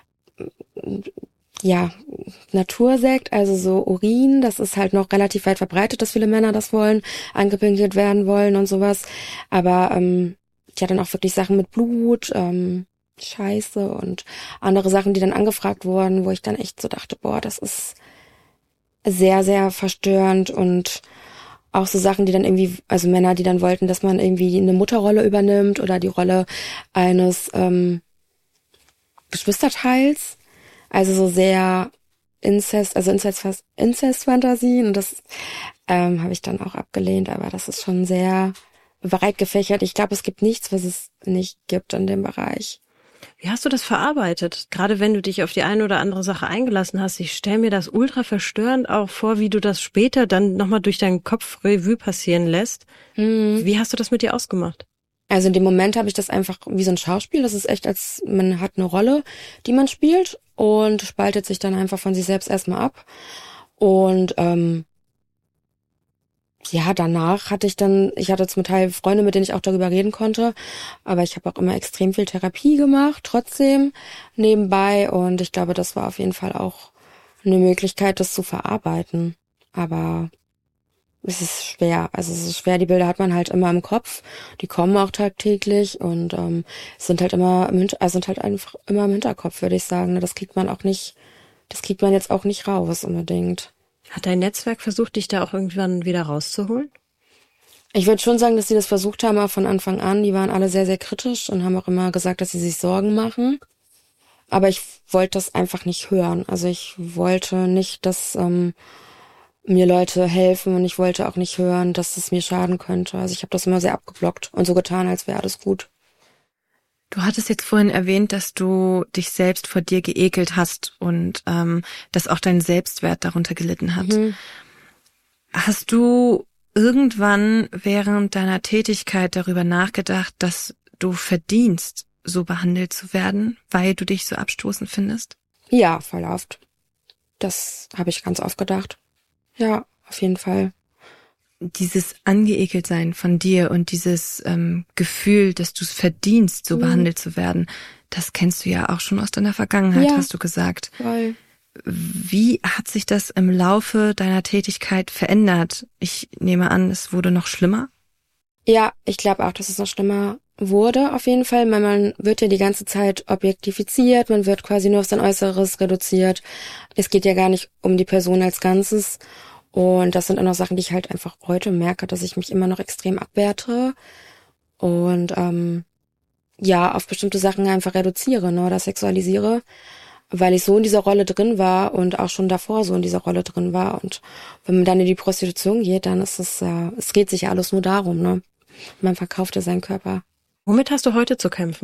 A: ja, Natursekt, also so Urin, das ist halt noch relativ weit verbreitet, dass viele Männer das wollen, angepinkelt werden wollen und sowas. Aber ähm, ja, dann auch wirklich Sachen mit Blut, ähm, Scheiße und andere Sachen, die dann angefragt wurden, wo ich dann echt so dachte, boah, das ist sehr, sehr verstörend und auch so Sachen, die dann irgendwie, also Männer, die dann wollten, dass man irgendwie eine Mutterrolle übernimmt oder die Rolle eines ähm, Geschwisterteils. Also so sehr Inzest, also Inzest, Inzest-Fantasien und das ähm, habe ich dann auch abgelehnt, aber das ist schon sehr breit gefächert. Ich glaube, es gibt nichts, was es nicht gibt in dem Bereich.
D: Wie hast du das verarbeitet? Gerade wenn du dich auf die eine oder andere Sache eingelassen hast. Ich stelle mir das ultra verstörend auch vor, wie du das später dann nochmal durch deinen Kopf Revue passieren lässt. Mhm. Wie hast du das mit dir ausgemacht?
A: Also in dem Moment habe ich das einfach wie so ein Schauspiel. Das ist echt, als man hat eine Rolle, die man spielt und spaltet sich dann einfach von sich selbst erstmal ab. Und ähm, ja, danach hatte ich dann, ich hatte zum Teil Freunde, mit denen ich auch darüber reden konnte, aber ich habe auch immer extrem viel Therapie gemacht, trotzdem nebenbei. Und ich glaube, das war auf jeden Fall auch eine Möglichkeit, das zu verarbeiten. Aber es ist schwer, also es ist schwer, die Bilder hat man halt immer im Kopf, die kommen auch tagtäglich und ähm, sind halt immer im Hinter- also sind halt einfach immer im Hinterkopf, würde ich sagen. Das kriegt man auch nicht, das kriegt man jetzt auch nicht raus unbedingt.
D: Hat dein Netzwerk versucht, dich da auch irgendwann wieder rauszuholen?
A: Ich würde schon sagen, dass sie das versucht haben, aber von Anfang an. Die waren alle sehr, sehr kritisch und haben auch immer gesagt, dass sie sich Sorgen machen. Aber ich wollte das einfach nicht hören. Also ich wollte nicht, dass ähm, mir Leute helfen und ich wollte auch nicht hören, dass es mir schaden könnte. Also ich habe das immer sehr abgeblockt und so getan, als wäre alles gut.
C: Du hattest jetzt vorhin erwähnt, dass du dich selbst vor dir geekelt hast und ähm, dass auch dein Selbstwert darunter gelitten hat. Mhm. Hast du irgendwann während deiner Tätigkeit darüber nachgedacht, dass du verdienst, so behandelt zu werden, weil du dich so abstoßend findest?
A: Ja, voll oft. Das habe ich ganz oft gedacht. Ja, auf jeden Fall.
C: Dieses Angeekeltsein von dir und dieses ähm, Gefühl, dass du es verdienst, so mhm. behandelt zu werden, das kennst du ja auch schon aus deiner Vergangenheit, ja, hast du gesagt.
A: Voll.
C: Wie hat sich das im Laufe deiner Tätigkeit verändert? Ich nehme an, es wurde noch schlimmer?
A: Ja, ich glaube auch, dass es noch schlimmer wurde, auf jeden Fall, weil man wird ja die ganze Zeit objektifiziert, man wird quasi nur auf sein Äußeres reduziert. Es geht ja gar nicht um die Person als Ganzes. Und das sind auch noch Sachen, die ich halt einfach heute merke, dass ich mich immer noch extrem abwerte und ähm, ja, auf bestimmte Sachen einfach reduziere, ne, oder sexualisiere, weil ich so in dieser Rolle drin war und auch schon davor so in dieser Rolle drin war. Und wenn man dann in die Prostitution geht, dann ist es, äh, es dreht sich ja alles nur darum, ne. Man verkauft ja seinen Körper.
D: Womit hast du heute zu kämpfen?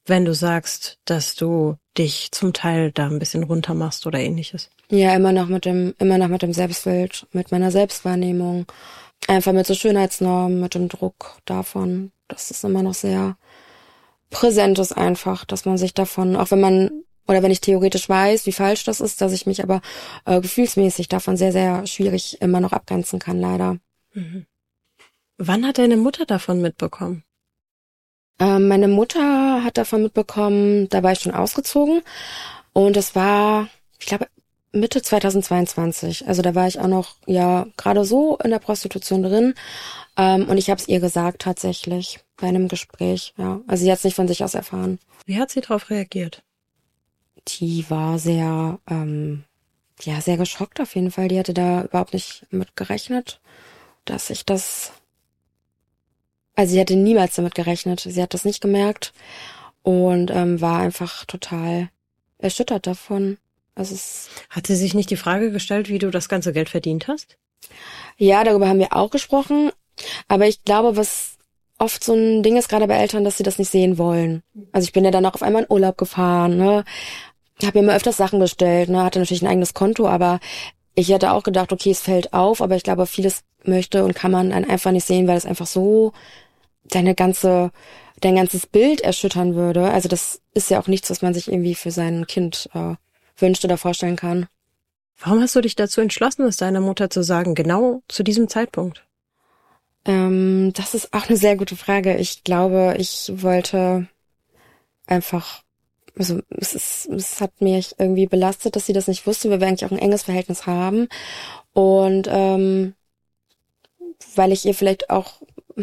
D: wenn du sagst, dass du dich zum Teil da ein bisschen runter machst oder ähnliches?
A: Ja, immer noch mit dem, immer noch mit dem Selbstbild, mit meiner Selbstwahrnehmung. Einfach mit so Schönheitsnormen, mit dem Druck davon. Das ist immer noch sehr präsent ist einfach, dass man sich davon, auch wenn man, oder wenn ich theoretisch weiß, wie falsch das ist, dass ich mich aber äh, gefühlsmäßig davon sehr, sehr schwierig immer noch abgrenzen kann, leider.
D: Mhm. Wann hat deine Mutter davon mitbekommen?
A: Ähm, meine Mutter hat davon mitbekommen, da war ich schon ausgezogen und das war, ich glaube, Mitte zweitausendzweiundzwanzig. Also da war ich auch noch, ja, gerade so in der Prostitution drin ähm, und ich habe es ihr gesagt tatsächlich bei einem Gespräch, ja. Also sie hat es nicht von sich aus erfahren.
D: Wie hat sie darauf reagiert?
A: Die war sehr, ähm, ja, sehr geschockt auf jeden Fall. Die hatte da überhaupt nicht mit gerechnet, dass ich das, also sie hatte niemals damit gerechnet. Sie hat das nicht gemerkt und ähm, war einfach total erschüttert davon. Also es,
D: hat sie sich nicht die Frage gestellt, wie du das ganze Geld verdient hast?
A: Ja, darüber haben wir auch gesprochen. Aber ich glaube, was oft so ein Ding ist, gerade bei Eltern, dass sie das nicht sehen wollen. Also ich bin ja dann auch auf einmal in Urlaub gefahren, ne? Ich habe mir immer öfters Sachen bestellt, ne? Hatte natürlich ein eigenes Konto, aber ich hätte auch gedacht, okay, es fällt auf, aber ich glaube, vieles möchte und kann man dann einfach nicht sehen, weil es einfach so deine ganze, dein ganzes Bild erschüttern würde. Also das ist ja auch nichts, was man sich irgendwie für sein Kind äh, wünscht oder vorstellen kann.
D: Warum hast du dich dazu entschlossen, es deiner Mutter zu sagen, genau zu diesem Zeitpunkt?
A: Ähm, das ist auch eine sehr gute Frage. Ich glaube, ich wollte einfach, also es ist, es hat mich irgendwie belastet, dass sie das nicht wusste, weil wir eigentlich auch ein enges Verhältnis haben. Und ähm, weil ich ihr vielleicht auch,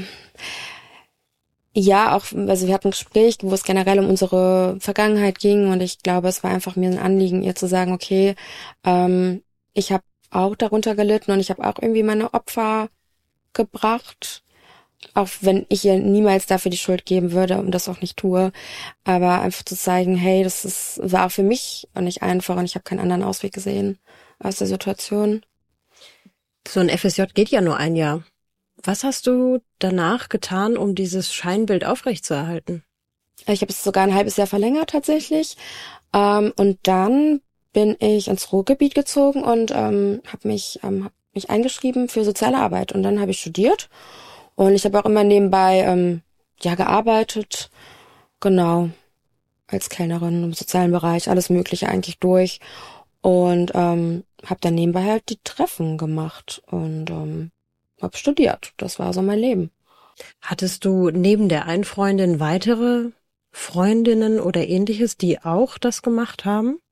A: ja, auch, also wir hatten ein Gespräch, wo es generell um unsere Vergangenheit ging und ich glaube, es war einfach mir ein Anliegen, ihr zu sagen, okay, ähm, ich habe auch darunter gelitten und ich habe auch irgendwie meine Opfer gebracht, auch wenn ich ihr niemals dafür die Schuld geben würde und das auch nicht tue, aber einfach zu zeigen, hey, das ist, war auch für mich nicht einfach und ich habe keinen anderen Ausweg gesehen aus der Situation.
D: So ein F S J geht ja nur ein Jahr. Was hast du danach getan, um dieses Scheinbild aufrechtzuerhalten?
A: Ich habe es sogar ein halbes Jahr verlängert tatsächlich ähm, und dann bin ich ins Ruhrgebiet gezogen und ähm, habe mich ähm, hab mich eingeschrieben für soziale Arbeit und dann habe ich studiert und ich habe auch immer nebenbei ähm, ja gearbeitet, genau, als Kellnerin im sozialen Bereich, alles Mögliche eigentlich durch und ähm, habe dann nebenbei halt die Treffen gemacht und ähm, habe studiert. Das war so mein Leben.
D: Hattest du neben der einen Freundin weitere Freundinnen oder ähnliches, die auch das gemacht haben?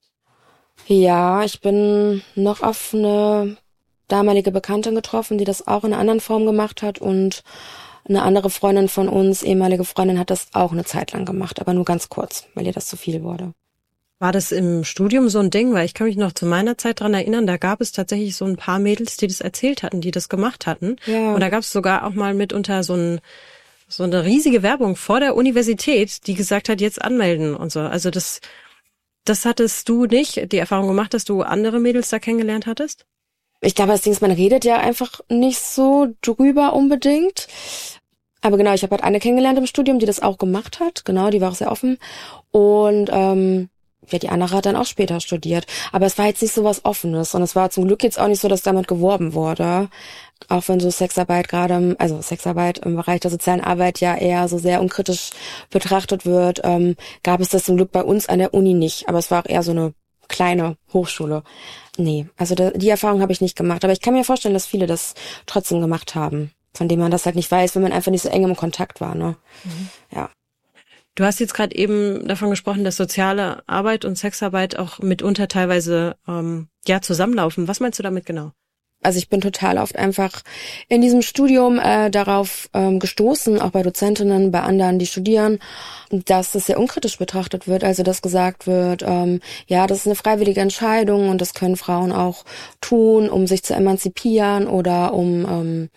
A: Ja, ich bin noch auf eine damalige Bekanntin getroffen, die das auch in einer anderen Form gemacht hat und eine andere Freundin von uns, ehemalige Freundin, hat das auch eine Zeit lang gemacht, aber nur ganz kurz, weil ihr das zu viel wurde.
D: War das im Studium so ein Ding? Weil ich kann mich noch zu meiner Zeit dran erinnern, da gab es tatsächlich so ein paar Mädels, die das erzählt hatten, die das gemacht hatten.
A: Ja.
D: Und da gab es sogar auch mal mitunter so ein so eine riesige Werbung vor der Universität, die gesagt hat, jetzt anmelden und so. Also das das hattest du nicht, die Erfahrung gemacht, dass du andere Mädels da kennengelernt hattest?
A: Ich glaube, das Ding ist, man redet ja einfach nicht so drüber unbedingt. Aber genau, ich habe halt eine kennengelernt im Studium, die das auch gemacht hat. Genau, die war auch sehr offen. Und ähm, ja, die andere hat dann auch später studiert. Aber es war jetzt nicht so was Offenes. Und es war zum Glück jetzt auch nicht so, dass damit geworben wurde. Auch wenn so Sexarbeit gerade, im, also Sexarbeit im Bereich der sozialen Arbeit ja eher so sehr unkritisch betrachtet wird, ähm, gab es das zum Glück bei uns an der Uni nicht. Aber es war auch eher so eine kleine Hochschule. Nee, also da, die Erfahrung habe ich nicht gemacht. Aber ich kann mir vorstellen, dass viele das trotzdem gemacht haben. Von dem man das halt nicht weiß, wenn man einfach nicht so eng im Kontakt war, ne? Mhm. Ja.
D: Du hast jetzt gerade eben davon gesprochen, dass soziale Arbeit und Sexarbeit auch mitunter teilweise ähm, ja zusammenlaufen. Was meinst du damit genau?
A: Also ich bin total oft einfach in diesem Studium äh, darauf ähm, gestoßen, auch bei Dozentinnen, bei anderen, die studieren, dass das sehr unkritisch betrachtet wird. Also dass gesagt wird, ähm, ja, das ist eine freiwillige Entscheidung und das können Frauen auch tun, um sich zu emanzipieren oder um ähm,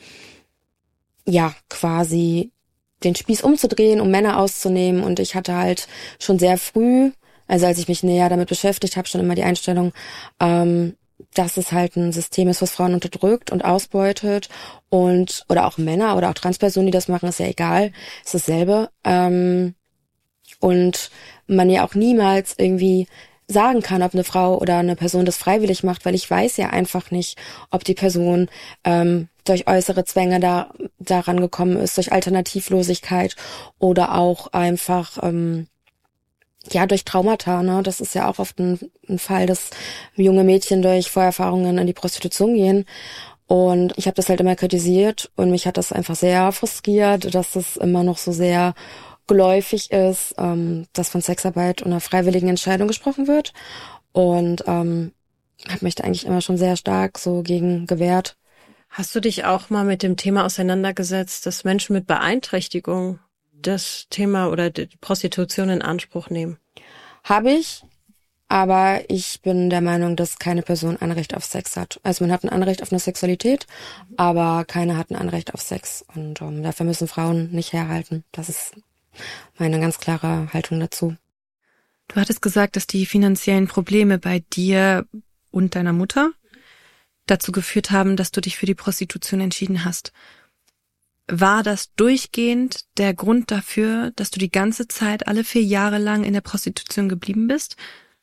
A: ja quasi den Spieß umzudrehen, um Männer auszunehmen. Und ich hatte halt schon sehr früh, also als ich mich näher damit beschäftigt habe, schon immer die Einstellung, ähm, dass es halt ein System ist, was Frauen unterdrückt und ausbeutet und oder auch Männer oder auch Transpersonen, die das machen, ist ja egal, ist dasselbe. Ähm, Und man ja auch niemals irgendwie sagen kann, ob eine Frau oder eine Person das freiwillig macht, weil ich weiß ja einfach nicht, ob die Person ähm, durch äußere Zwänge da daran gekommen ist, durch Alternativlosigkeit oder auch einfach ähm, ja durch Traumata. Ne? Das ist ja auch oft ein, ein Fall, dass junge Mädchen durch Vorerfahrungen in die Prostitution gehen. Und ich habe das halt immer kritisiert und mich hat das einfach sehr frustriert, dass das immer noch so sehr geläufig ist, ähm, dass von Sexarbeit und einer freiwilligen Entscheidung gesprochen wird. Und ähm, habe mich da eigentlich immer schon sehr stark so gegen gewehrt.
D: Hast du dich auch mal mit dem Thema auseinandergesetzt, dass Menschen mit Beeinträchtigung das Thema oder die Prostitution in Anspruch nehmen?
A: Habe ich, aber ich bin der Meinung, dass keine Person Anrecht auf Sex hat. Also man hat ein Anrecht auf eine Sexualität, aber keiner hat ein Anrecht auf Sex. Und ähm, dafür müssen Frauen nicht herhalten. Das ist meine ganz klare Haltung dazu.
C: Du hattest gesagt, dass die finanziellen Probleme bei dir und deiner Mutter dazu geführt haben, dass du dich für die Prostitution entschieden hast. War das durchgehend der Grund dafür, dass du die ganze Zeit, alle vier Jahre lang in der Prostitution geblieben bist?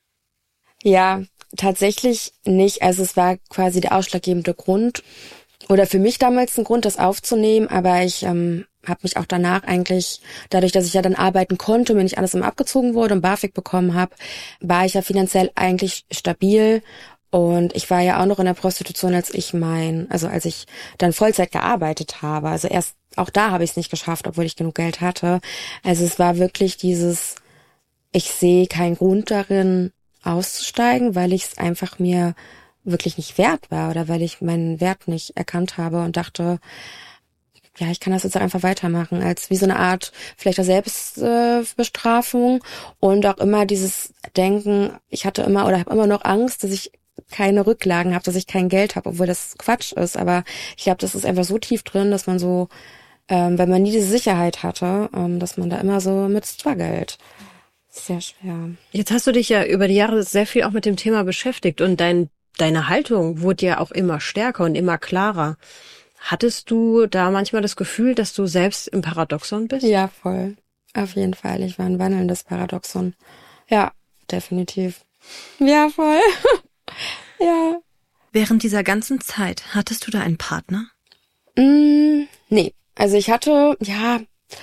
A: Ja, tatsächlich nicht. Also es war quasi der ausschlaggebende Grund oder für mich damals ein Grund, das aufzunehmen, aber ich ähm, habe mich auch danach eigentlich, dadurch, dass ich ja dann arbeiten konnte, mir nicht alles immer abgezogen wurde und BAföG bekommen habe, war ich ja finanziell eigentlich stabil. Und ich war ja auch noch in der Prostitution, als ich mein, also als ich dann Vollzeit gearbeitet habe. Also erst auch da habe ich es nicht geschafft, obwohl ich genug Geld hatte. Also es war wirklich dieses, ich sehe keinen Grund darin, auszusteigen, weil ich es einfach mir wirklich nicht wert war oder weil ich meinen Wert nicht erkannt habe und dachte, ja, ich kann das jetzt einfach weitermachen, als wie so eine Art vielleicht auch Selbstbestrafung äh, und auch immer dieses Denken, ich hatte immer oder habe immer noch Angst, dass ich keine Rücklagen habe, dass ich kein Geld habe, obwohl das Quatsch ist, aber ich glaube, das ist einfach so tief drin, dass man so, ähm, wenn man nie diese Sicherheit hatte, ähm, dass man da immer so mit struggelt. Sehr schwer.
D: Jetzt hast du dich ja über die Jahre sehr viel auch mit dem Thema beschäftigt und dein, deine Haltung wurde ja auch immer stärker und immer klarer. Hattest du da manchmal das Gefühl, dass du selbst im Paradoxon bist?
A: Ja, voll. Auf jeden Fall. Ich war ein wandelndes Paradoxon. Ja, definitiv. Ja, voll. Ja.
C: Während dieser ganzen Zeit, hattest du da einen Partner?
A: Mm, nee. Also ich hatte, ja,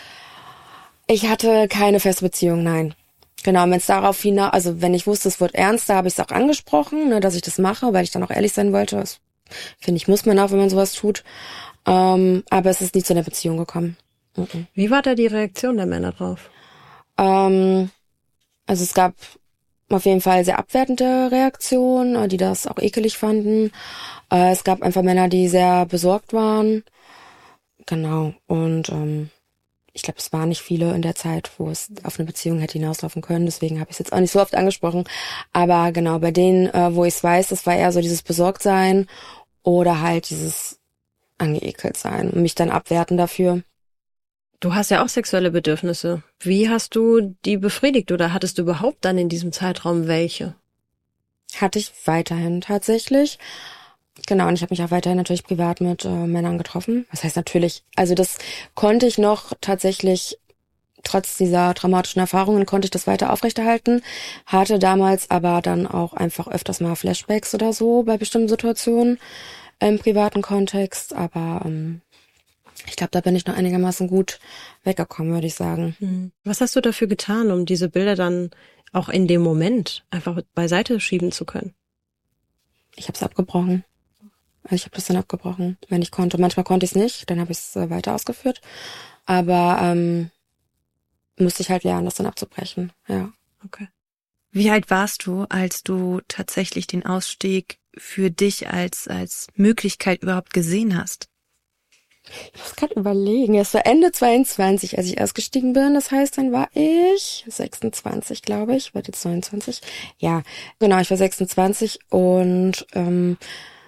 A: ich hatte keine feste Beziehung, nein. Genau, wenn es darauf hinaus, also wenn ich wusste, es wird ernster, habe ich es auch angesprochen, ne, dass ich das mache, weil ich dann auch ehrlich sein wollte. Das finde ich, muss man auch, wenn man sowas tut. Ähm, aber es ist nie zu einer Beziehung gekommen. Mhm.
D: Wie war da die Reaktion der Männer drauf?
A: Ähm, also es gab auf jeden Fall sehr abwertende Reaktionen, die das auch ekelig fanden. Äh, es gab einfach Männer, die sehr besorgt waren. Genau. Und ähm, ich glaube, es waren nicht viele in der Zeit, wo es auf eine Beziehung hätte hinauslaufen können. Deswegen habe ich es jetzt auch nicht so oft angesprochen. Aber genau, bei denen, äh, wo ich es weiß, das war eher so dieses Besorgtsein oder halt dieses angeekelt sein und mich dann abwerten dafür.
D: Du hast ja auch sexuelle Bedürfnisse. Wie hast du die befriedigt oder hattest du überhaupt dann in diesem Zeitraum welche?
A: Hatte ich weiterhin tatsächlich. Genau, und ich habe mich auch weiterhin natürlich privat mit äh, Männern getroffen. Was heißt natürlich, also das konnte ich noch tatsächlich, trotz dieser traumatischen Erfahrungen, konnte ich das weiter aufrechterhalten. Hatte damals aber dann auch einfach öfters mal Flashbacks oder so bei bestimmten Situationen im privaten Kontext. Aber ähm, ich glaube, da bin ich noch einigermaßen gut weggekommen, würde ich sagen.
D: Was hast du dafür getan, um diese Bilder dann auch in dem Moment einfach beiseite schieben zu können?
A: Ich habe es abgebrochen. Also ich habe das dann abgebrochen, wenn ich konnte. Manchmal konnte ich es nicht, dann habe ich es äh, weiter ausgeführt. Aber ähm, musste ich halt lernen, das dann abzubrechen. Ja.
D: Okay.
C: Wie alt warst du, als du tatsächlich den Ausstieg für dich als als Möglichkeit überhaupt gesehen hast?
A: Ich muss gerade überlegen. Es war Ende zweiundzwanzig, als ich ausgestiegen bin. Das heißt, dann war ich sechsundzwanzig, glaube ich. Ich werde jetzt neunundzwanzig. Ja, genau, ich war sechsundzwanzig und ähm,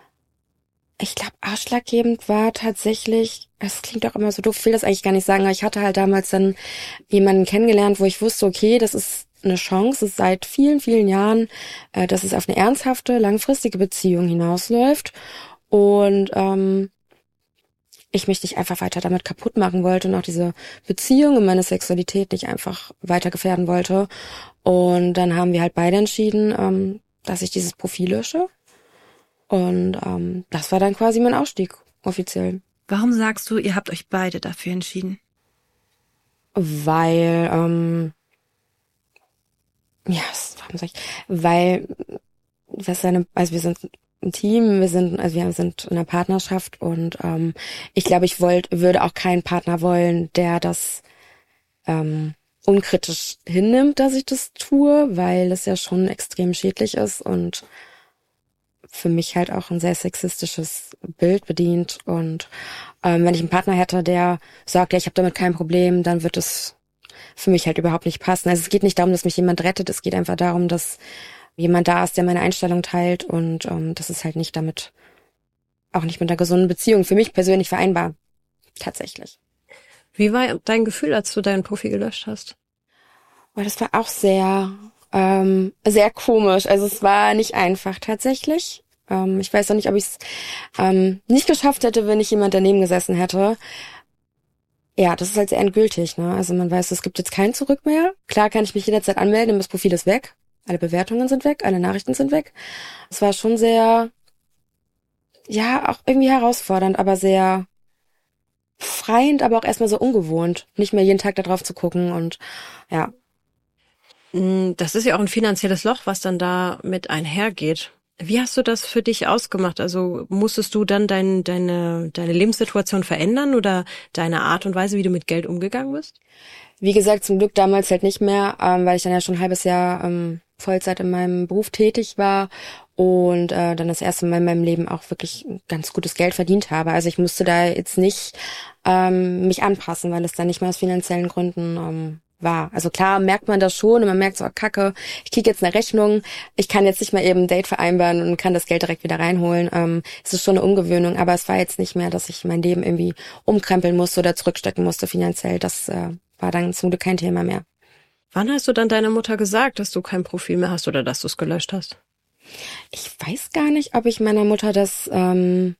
A: ich glaube, ausschlaggebend war tatsächlich, es klingt auch immer so doof, ich will das eigentlich gar nicht sagen, aber ich hatte halt damals dann jemanden kennengelernt, wo ich wusste, okay, das ist eine Chance, es ist seit vielen, vielen Jahren, äh, dass es auf eine ernsthafte, langfristige Beziehung hinausläuft. Und ähm, ich mich nicht einfach weiter damit kaputt machen wollte und auch diese Beziehung und meine Sexualität nicht einfach weiter gefährden wollte. Und dann haben wir halt beide entschieden, ähm, dass ich dieses Profil lösche. Und ähm, das war dann quasi mein Ausstieg, offiziell.
C: Warum sagst du, ihr habt euch beide dafür entschieden?
A: Weil, ähm, ja, warum sag ich, weil, das ist eine, also wir sind ein Team, wir sind, also wir sind in einer Partnerschaft und ähm, ich glaube, ich wollt, würde auch keinen Partner wollen, der das ähm, unkritisch hinnimmt, dass ich das tue, weil es ja schon extrem schädlich ist und für mich halt auch ein sehr sexistisches Bild bedient. Und ähm, wenn ich einen Partner hätte, der sagt, ja, ich habe damit kein Problem, dann wird es für mich halt überhaupt nicht passen. Also es geht nicht darum, dass mich jemand rettet, es geht einfach darum, dass jemand da ist, der meine Einstellung teilt und ähm, das ist halt nicht damit, auch nicht mit einer gesunden Beziehung für mich persönlich vereinbar. Tatsächlich.
D: Wie war dein Gefühl, als du dein Profil gelöscht hast?
A: Oh, das war auch sehr, ähm, sehr komisch. Also es war nicht einfach tatsächlich. Ähm, ich weiß auch nicht, ob ich es ähm, nicht geschafft hätte, wenn ich jemand daneben gesessen hätte. Ja, das ist halt sehr endgültig, ne? Also man weiß, es gibt jetzt kein Zurück mehr. Klar kann ich mich jederzeit anmelden, das Profil ist weg. Alle Bewertungen sind weg, alle Nachrichten sind weg. Es war schon sehr, ja, auch irgendwie herausfordernd, aber sehr befreiend, aber auch erstmal so ungewohnt. Nicht mehr jeden Tag da drauf zu gucken und ja.
D: Das ist ja auch ein finanzielles Loch, was dann da mit einhergeht. Wie hast du das für dich ausgemacht? Also musstest du dann dein, deine, deine Lebenssituation verändern oder deine Art und Weise, wie du mit Geld umgegangen bist?
A: Wie gesagt, zum Glück damals halt nicht mehr, ähm, weil ich dann ja schon ein halbes Jahr ähm, Vollzeit in meinem Beruf tätig war und äh, dann das erste Mal in meinem Leben auch wirklich ganz gutes Geld verdient habe. Also ich musste da jetzt nicht ähm, mich anpassen, weil es dann nicht mehr aus finanziellen Gründen ähm, war. Also klar merkt man das schon und man merkt so, oh, Kacke, ich kriege jetzt eine Rechnung, ich kann jetzt nicht mal eben ein Date vereinbaren und kann das Geld direkt wieder reinholen. Ähm, es ist schon eine Umgewöhnung, aber es war jetzt nicht mehr, dass ich mein Leben irgendwie umkrempeln musste oder zurückstecken musste finanziell. Das äh, war dann zum Glück kein Thema mehr.
D: Wann hast du dann deiner Mutter gesagt, dass du kein Profil mehr hast oder dass du es gelöscht hast?
A: Ich weiß gar nicht, ob ich meiner Mutter das ähm,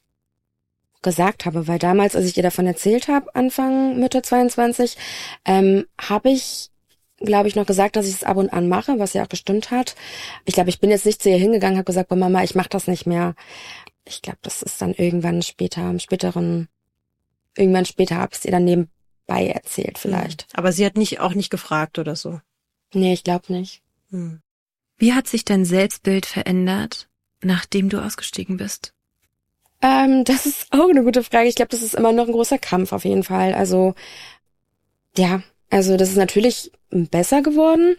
A: gesagt habe, weil damals, als ich ihr davon erzählt habe, Anfang Mitte zweiundzwanzig, ähm, habe ich, glaube ich, noch gesagt, dass ich es ab und an mache, was ja auch gestimmt hat. Ich glaube, ich bin jetzt nicht zu ihr hingegangen, habe gesagt, boah, Mama, ich mache das nicht mehr. Ich glaube, das ist dann irgendwann später, im späteren, irgendwann später habe ich es ihr dann nebenbei erzählt vielleicht.
D: Aber sie hat nicht auch nicht gefragt oder so?
A: Nee, ich glaube nicht.
D: Hm.
C: Wie hat sich dein Selbstbild verändert, nachdem du ausgestiegen bist?
A: Ähm, das ist auch eine gute Frage. Ich glaube, das ist immer noch ein großer Kampf auf jeden Fall. Also, ja, also das ist natürlich besser geworden,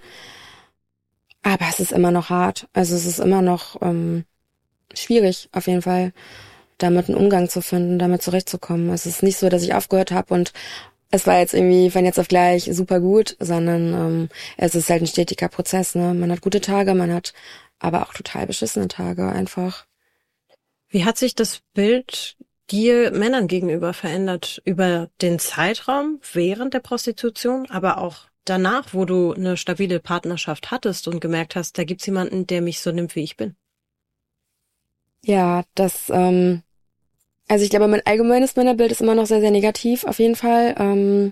A: aber es ist immer noch hart. Also es ist immer noch ähm, schwierig auf jeden Fall, damit einen Umgang zu finden, damit zurechtzukommen. Es ist nicht so, dass ich aufgehört habe und es war jetzt irgendwie von jetzt auf gleich super gut, sondern ähm, es ist halt ein stetiger Prozess. Ne? Man hat gute Tage, man hat aber auch total beschissene Tage einfach.
D: Wie hat sich das Bild dir Männern gegenüber verändert über den Zeitraum während der Prostitution, aber auch danach, wo du eine stabile Partnerschaft hattest und gemerkt hast, da gibt's jemanden, der mich so nimmt, wie ich bin?
A: Ja, das, ähm, also ich glaube, mein allgemeines Männerbild ist immer noch sehr, sehr negativ, auf jeden Fall. Ähm,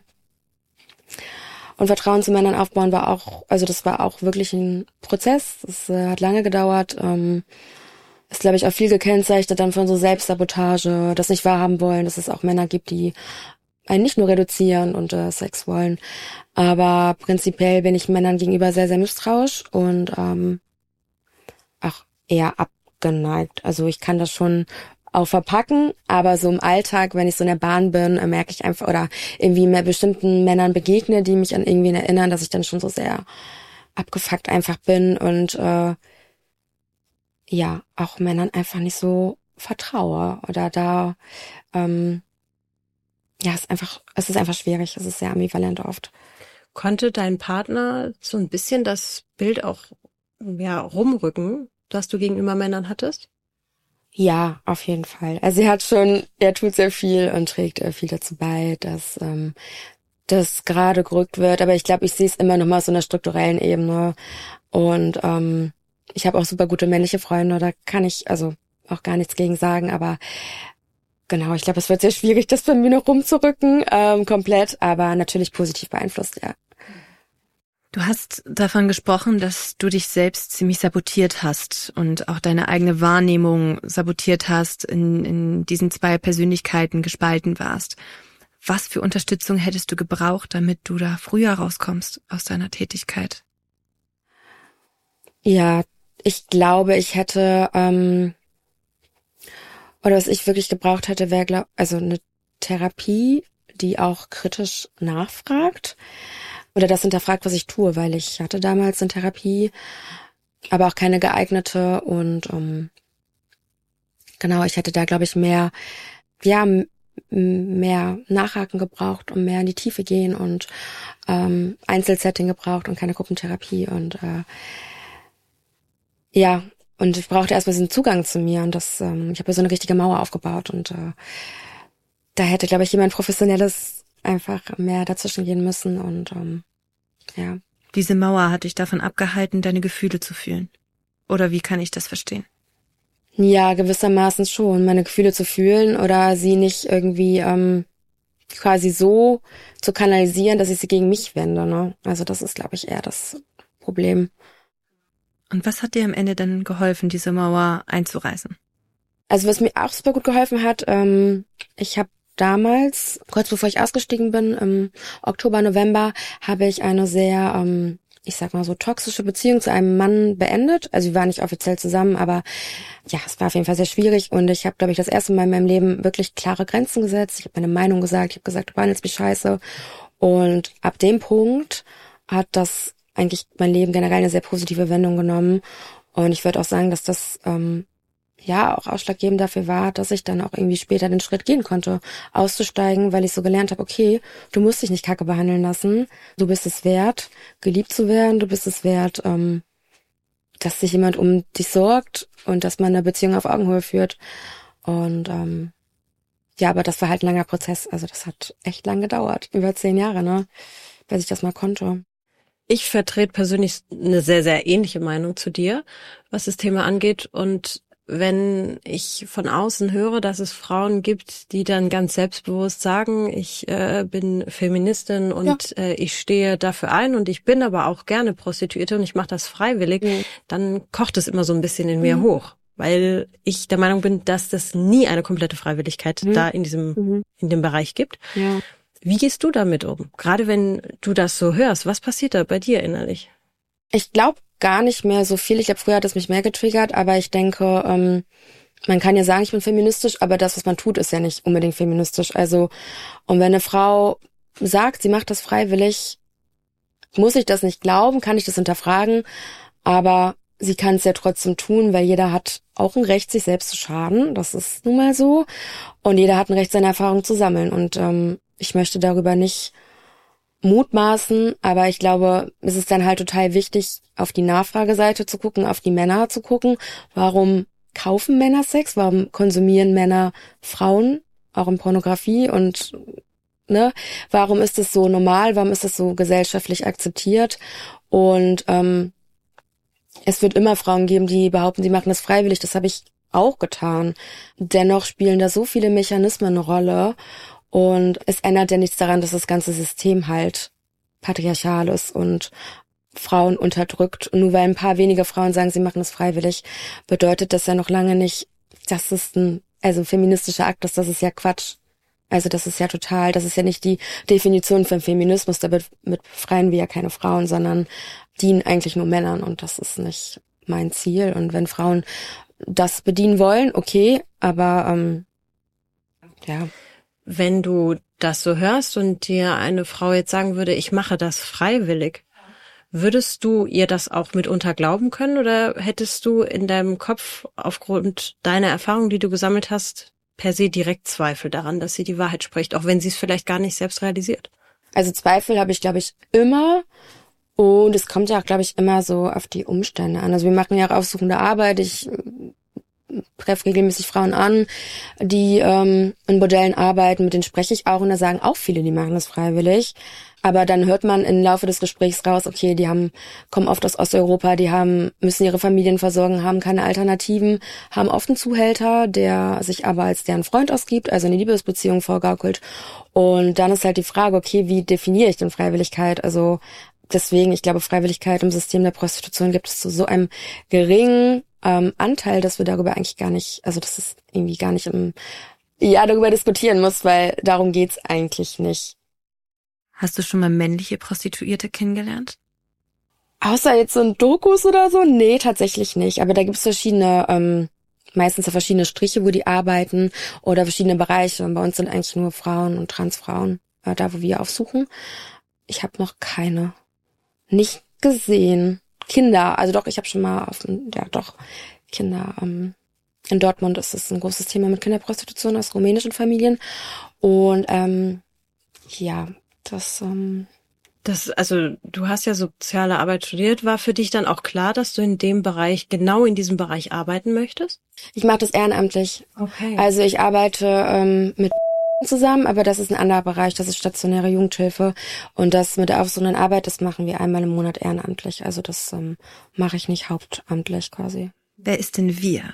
A: und Vertrauen zu Männern aufbauen war auch, also das war auch wirklich ein Prozess. Das äh, hat lange gedauert. Ähm, ist, glaube ich, auch viel gekennzeichnet dann von so Selbstsabotage, das nicht wahrhaben wollen, dass es auch Männer gibt, die einen nicht nur reduzieren und äh, Sex wollen. Aber prinzipiell bin ich Männern gegenüber sehr, sehr misstrauisch und ähm, auch eher abgeneigt. Also ich kann das schon auch verpacken, aber so im Alltag, wenn ich so in der Bahn bin, äh, merke ich einfach, oder irgendwie mehr bestimmten Männern begegne, die mich an irgendwen erinnern, dass ich dann schon so sehr abgefuckt einfach bin und äh, ja, auch Männern einfach nicht so vertraue oder da, ähm, ja, es ist einfach, es ist einfach schwierig, es ist sehr ambivalent oft.
D: Konnte dein Partner so ein bisschen das Bild auch, ja, rumrücken, das du gegenüber Männern hattest?
A: Ja, auf jeden Fall. Also er hat schon, er tut sehr viel und trägt viel dazu bei, dass ähm, das gerade gerückt wird, aber ich glaube, ich sehe es immer noch mal auf so einer strukturellen Ebene und ähm, ich habe auch super gute männliche Freunde, da kann ich also auch gar nichts gegen sagen, aber Genau, ich glaube, es wird sehr schwierig, das von mir noch rumzurücken, ähm, komplett, aber natürlich positiv beeinflusst, ja.
C: Du hast davon gesprochen, dass du dich selbst ziemlich sabotiert hast und auch deine eigene Wahrnehmung sabotiert hast, in, in diesen zwei Persönlichkeiten gespalten warst. Was für Unterstützung hättest du gebraucht, damit du da früher rauskommst aus deiner Tätigkeit?
A: Ja, ich glaube, ich hätte, ähm, oder was ich wirklich gebraucht hätte, wäre, glaub, also eine Therapie, die auch kritisch nachfragt. Oder das hinterfragt, was ich tue, weil ich hatte damals eine Therapie, aber auch keine geeignete und um, genau, ich hätte da, glaube ich, mehr, ja, m- mehr Nachhaken gebraucht und mehr in die Tiefe gehen und ähm, Einzelsetting gebraucht und keine Gruppentherapie und äh, ja, und ich brauchte erstmal diesen Zugang zu mir und das, ähm, ich habe so eine richtige Mauer aufgebaut und äh, da hätte, glaube ich, jemand Professionelles einfach mehr dazwischen gehen müssen und ähm, ja.
C: Diese Mauer hat dich davon abgehalten, deine Gefühle zu fühlen. Oder wie kann ich das verstehen?
A: Ja, gewissermaßen schon, meine Gefühle zu fühlen oder sie nicht irgendwie ähm, quasi so zu kanalisieren, dass ich sie gegen mich wende. Ne? Also das ist, glaube ich, eher das Problem.
C: Und was hat dir am Ende dann geholfen, diese Mauer einzureißen?
A: Also was mir auch super gut geholfen hat, ähm, ich habe damals, kurz bevor ich ausgestiegen bin, im Oktober, November, habe ich eine sehr, ähm, ich sag mal so, toxische Beziehung zu einem Mann beendet. Also wir waren nicht offiziell zusammen, aber ja, es war auf jeden Fall sehr schwierig und ich habe, glaube ich, das erste Mal in meinem Leben wirklich klare Grenzen gesetzt. Ich habe meine Meinung gesagt, ich habe gesagt, du behandelst mich scheiße. Und ab dem Punkt hat das eigentlich mein Leben generell eine sehr positive Wendung genommen. Und ich würde auch sagen, dass das ähm, ja auch ausschlaggebend dafür war, dass ich dann auch irgendwie später den Schritt gehen konnte, auszusteigen, weil ich so gelernt habe, okay, du musst dich nicht kacke behandeln lassen, du bist es wert, geliebt zu werden, du bist es wert, ähm, dass sich jemand um dich sorgt und dass man eine Beziehung auf Augenhöhe führt. Und ähm, ja, aber das war halt ein langer Prozess, also das hat echt lang gedauert, über zehn Jahre, ne, bis ich das mal konnte.
D: Ich vertrete persönlich eine sehr, sehr ähnliche Meinung zu dir, was das Thema angeht. Und wenn ich von außen höre, dass es Frauen gibt, die dann ganz selbstbewusst sagen, ich äh, bin Feministin und ja. äh, ich stehe dafür ein und ich bin aber auch gerne Prostituierte und ich mache das freiwillig, mhm. dann kocht es immer so ein bisschen in mir mhm. hoch, weil ich der Meinung bin, dass das nie eine komplette Freiwilligkeit mhm. da in diesem mhm. in dem Bereich gibt.
A: Ja.
D: Wie gehst du damit um? Gerade wenn du das so hörst, was passiert da bei dir innerlich?
A: Ich glaube gar nicht mehr so viel. Ich glaube, früher hat es mich mehr getriggert, aber ich denke, ähm, man kann ja sagen, ich bin feministisch, aber das, was man tut, ist ja nicht unbedingt feministisch. Also, und wenn eine Frau sagt, sie macht das freiwillig, muss ich das nicht glauben, kann ich das hinterfragen, aber sie kann es ja trotzdem tun, weil jeder hat auch ein Recht, sich selbst zu schaden. Das ist nun mal so. Und jeder hat ein Recht, seine Erfahrungen zu sammeln. Und ähm, ich möchte darüber nicht mutmaßen, aber ich glaube, es ist dann halt total wichtig, auf die Nachfrageseite zu gucken, auf die Männer zu gucken. Warum kaufen Männer Sex? Warum konsumieren Männer Frauen, auch in Pornografie? Und ne, warum ist es so normal? Warum ist es so gesellschaftlich akzeptiert? Und ähm, es wird immer Frauen geben, die behaupten, sie machen das freiwillig. Das habe ich auch getan. Dennoch spielen da so viele Mechanismen eine Rolle. Und es ändert ja nichts daran, dass das ganze System halt patriarchal ist und Frauen unterdrückt. Und nur weil ein paar wenige Frauen sagen, sie machen das freiwillig, bedeutet das ja noch lange nicht, dass es ein, also ein feministischer Akt ist. Das ist ja Quatsch. Also das ist ja total, das ist ja nicht die Definition von Feminismus. Damit mit befreien wir ja keine Frauen, sondern dienen eigentlich nur Männern. Und das ist nicht mein Ziel. Und wenn Frauen das bedienen wollen, okay, aber ähm, ja.
D: Wenn du das so hörst und dir eine Frau jetzt sagen würde, ich mache das freiwillig, würdest du ihr das auch mitunter glauben können oder hättest du in deinem Kopf aufgrund deiner Erfahrung, die du gesammelt hast, per se direkt Zweifel daran, dass sie die Wahrheit spricht, auch wenn sie es vielleicht gar nicht selbst realisiert?
A: Also Zweifel habe ich, glaube ich, immer. Und es kommt ja auch, glaube ich, immer so auf die Umstände an. Also wir machen ja auch aufsuchende Arbeit. Ich treffe regelmäßig Frauen an, die ähm, in Bordellen arbeiten, mit denen spreche ich auch und da sagen auch viele, die machen das freiwillig. Aber dann hört man im Laufe des Gesprächs raus, okay, die haben kommen oft aus Osteuropa, die haben müssen ihre Familien versorgen, haben keine Alternativen, haben oft einen Zuhälter, der sich aber als deren Freund ausgibt, also eine Liebesbeziehung vorgaukelt. Und dann ist halt die Frage, okay, wie definiere ich denn Freiwilligkeit? Also deswegen, ich glaube, Freiwilligkeit im System der Prostitution gibt es zu so einem geringen ähm, Anteil, dass wir darüber eigentlich gar nicht, also das ist irgendwie gar nicht im, ja, darüber diskutieren muss, weil darum geht's eigentlich nicht.
C: Hast du schon mal männliche Prostituierte kennengelernt?
A: Außer jetzt so ein Dokus oder so? Nee, tatsächlich nicht. Aber da gibt's verschiedene, ähm, meistens so verschiedene Striche, wo die arbeiten oder verschiedene Bereiche. Und bei uns sind eigentlich nur Frauen und Transfrauen, äh, da wo wir aufsuchen. Ich habe noch keine nicht gesehen. Kinder, also doch, ich habe schon mal auf, ja doch, Kinder. Ähm, in Dortmund ist es ein großes Thema mit Kinderprostitution aus rumänischen Familien. Und ähm, ja, Das, ähm
D: das, also du hast ja soziale Arbeit studiert. War für dich dann auch klar, dass du in dem Bereich, genau in diesem Bereich arbeiten möchtest?
A: Ich mache das ehrenamtlich.
D: Okay.
A: Also ich arbeite ähm, mit zusammen, aber das ist ein anderer Bereich, das ist stationäre Jugendhilfe. Und das mit der aufsuchenden Arbeit, das machen wir einmal im Monat ehrenamtlich. Also das ähm, mache ich nicht hauptamtlich quasi.
C: Wer ist denn wir?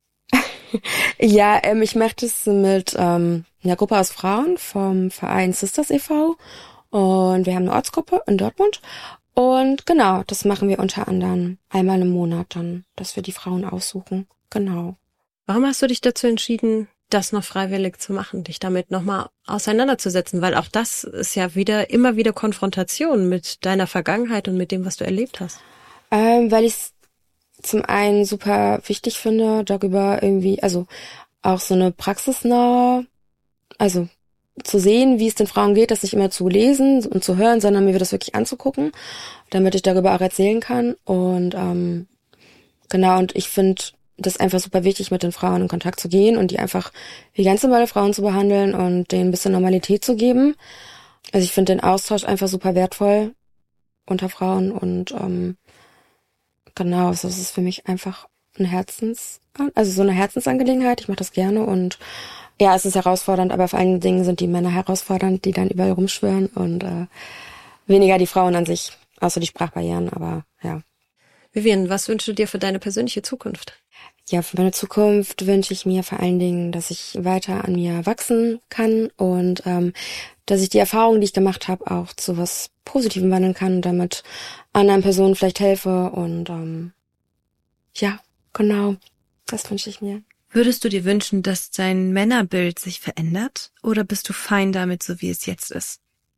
A: Ja, ähm, ich mache das mit ähm, einer Gruppe aus Frauen vom Verein Sisters e V und wir haben eine Ortsgruppe in Dortmund und genau, das machen wir unter anderem einmal im Monat dann, dass wir die Frauen aussuchen. Genau.
D: Warum hast du dich dazu entschieden, das noch freiwillig zu machen, dich damit nochmal auseinanderzusetzen? Weil auch das ist ja wieder immer wieder Konfrontation mit deiner Vergangenheit und mit dem, was du erlebt hast.
A: Ähm, weil ich es zum einen super wichtig finde, darüber irgendwie, also auch so eine praxisnahe, also zu sehen, wie es den Frauen geht, das nicht immer zu lesen und zu hören, sondern mir das wirklich anzugucken, damit ich darüber auch erzählen kann. Und ähm, genau, und ich finde das einfach super wichtig, mit den Frauen in Kontakt zu gehen und die einfach wie ganz normale Frauen zu behandeln und denen ein bisschen Normalität zu geben. Also ich finde den Austausch einfach super wertvoll unter Frauen und ähm, genau, also es ist für mich einfach ein Herzens, also so eine Herzensangelegenheit. Ich mache das gerne und ja, es ist herausfordernd, aber vor allen Dingen sind die Männer herausfordernd, die dann überall rumschwören und äh, weniger die Frauen an sich, außer die Sprachbarrieren, aber ja.
D: Vivian, was wünschst du dir für deine persönliche Zukunft?
A: Ja, für meine Zukunft wünsche ich mir vor allen Dingen, dass ich weiter an mir wachsen kann und ähm, dass ich die Erfahrungen, die ich gemacht habe, auch zu was Positivem wandeln kann und damit anderen Personen vielleicht helfe und ähm, ja, genau, das wünsche ich mir.
C: Würdest du dir wünschen, dass dein Männerbild sich verändert oder bist du fein damit, so wie es jetzt ist?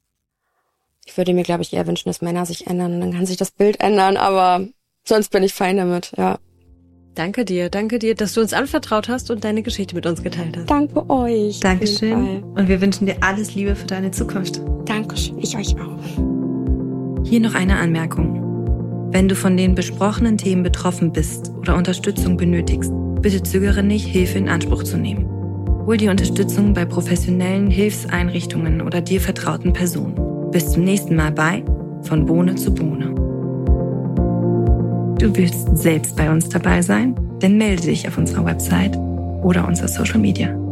A: Ich würde mir, glaube ich, eher wünschen, dass Männer sich ändern und dann kann sich das Bild ändern, aber sonst bin ich fein damit, ja.
D: Danke dir, danke dir, dass du uns anvertraut hast und deine Geschichte mit uns geteilt hast.
A: Danke euch.
C: Dankeschön. Und wir wünschen dir alles Liebe für deine Zukunft.
A: Dankeschön, ich euch auch.
C: Hier noch eine Anmerkung. Wenn du von den besprochenen Themen betroffen bist oder Unterstützung benötigst, bitte zögere nicht, Hilfe in Anspruch zu nehmen. Hol die Unterstützung bei professionellen Hilfseinrichtungen oder dir vertrauten Personen. Bis zum nächsten Mal bei Von Bohne zu Bohne. Du willst selbst bei uns dabei sein? Dann melde dich auf unserer Website oder unserer Social Media.